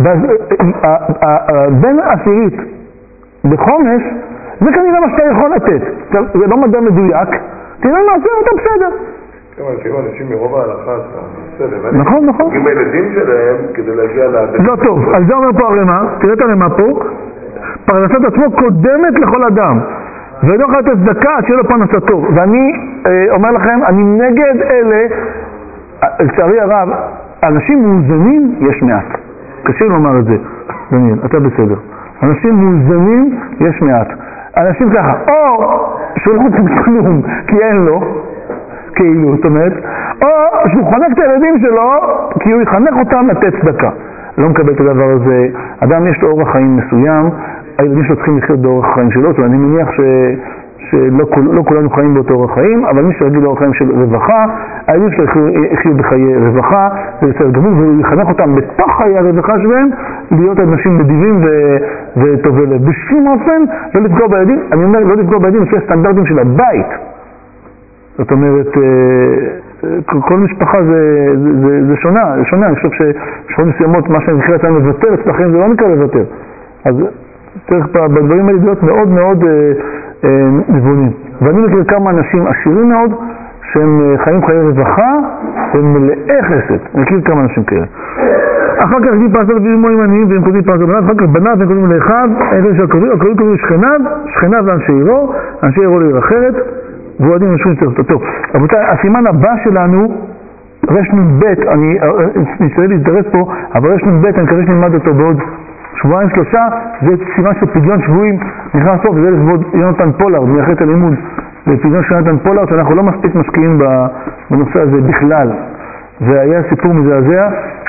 Speaker 3: בין עשירית בחומש, זה כנראה מה שאתה יכול לתת. זה לא מדע מדויק, תראה מעשה אתה בסדר.
Speaker 2: כאילו אנשים מרוב ההלכה, בסדר.
Speaker 3: נכון.
Speaker 2: עם הילדים שלהם כדי להגיע
Speaker 3: לא טוב, על זה אומר פה הרמ"א, תראה את הרמ"א פה, פרנסת עצמו קודמת לכל אדם. ולא יכול לתת צדקה עד שיהיה לו פרנסה טוב. ואני אומר לכם, אני נגד אלה, לצערי הרב, אנשים מאוזנים יש מעט. קשה לומר את זה, דניאל, אתה בסדר. אנשים מאוזנים יש מעט. אנשים ככה, או שהוא לא רוצה כלום כי אין לו, כאילו, זאת אומרת, או שהוא חונק את הילדים שלו כי הוא יחנך אותם לתת צדקה. לא מקבל את הדבר הזה. אדם יש לו אורח חיים מסוים, הילדים שלו צריכים לחיות באורח חיים שלו, ואני מניח שלא כולנו חיים באותו אורח חיים, אבל מי שרגיל לאורח חיים של רווחה, הילדים שלו יחיו בחיי רווחה, זה בסדר גמור, והוא יחנך אותם בתוך חיי הרווחה שלהם, להיות אנשים נדיבים וטובי לב. בשום אופן, לא לפגוע בילדים, אני אומר, לא לפגוע בילדים לפי הסטנדרטים של הבית. זאת אומרת, כל משפחה זה שונה, אני חושב שבשעות מסוימות מה שנקרא אצלנו לבטל, אצלכם זה לא נקרא לבטל. אז צריך בדברים האלה להיות מאוד מאוד נבונים. ואני מכיר כמה אנשים עשירים מאוד, שהם חיים חיי רווחה, והם מלאי חסד. אני מכיר כמה אנשים כאלה. אחר כך גיל פרסות ואימו ימניים, והם קוראים פרסות בניו, אחר כך בניו, והם קוראים לאחיו, הקוראים קוראים שכניו לאנשי עירו, אנשי עירו לעיר אחרת, והוא עדיין משהו יותר טוב. רבותיי, הסימן הבא שלנו, רש"ב, אני נשתדל להזדרז פה, אבל רש"ב, אני מקווה שנלמד אותו בעוד שבועיים 3, זה סימן של פדיון שבויים, נכנס טוב, וזה לכבוד יונתן פולארד, מייחד הלימוד לפדיון של יונתן פולארד, שאנחנו לא מספיק משקיעים בנושא הזה בכלל. והיה סיפור מזעזע,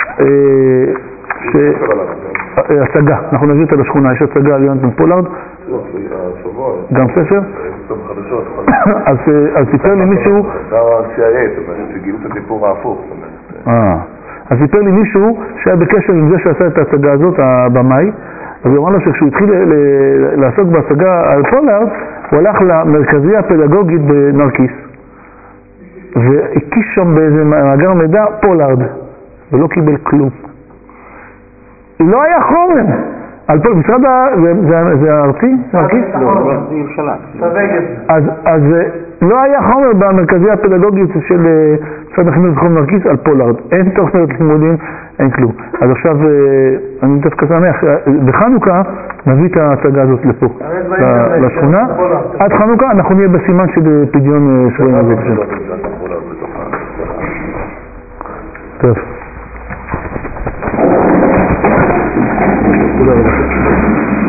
Speaker 3: השגה, אנחנו נביא אותה לשכונה, יש השגה על יונתן פולארד, גם ספר? אז סיפר לי מישהו...
Speaker 2: שגילו את הסיפור ההפוך.
Speaker 3: אז סיפר לי מישהו שהיה בקשר עם זה שעשה את ההשגה הזאת, הבמאי, אז הוא אמר לו שכשהוא התחיל לעסוק בהשגה על פולארד, הוא הלך למרכזייה הפדגוגית בנרקיס. והקיש שם באיזה מאגר מידע פולארד, ולא קיבל כלום. לא היה חומר. על פה, משרד זה הארצי? זה מרכיס?
Speaker 5: לא, זה ירושלים.
Speaker 3: אז לא היה חומר במרכזייה הפדגוגית של משרד החינוך זכרון מרכיס על פולארד. אין תוכניות לימודים, אין כלום. אז עכשיו, אני דווקא שמח, בחנוכה נביא את ההצגה הזאת לפה, לשכונה. עד חנוכה אנחנו נהיה בסימן של פדיון שבועים הזאת. טוב. תודה רבה.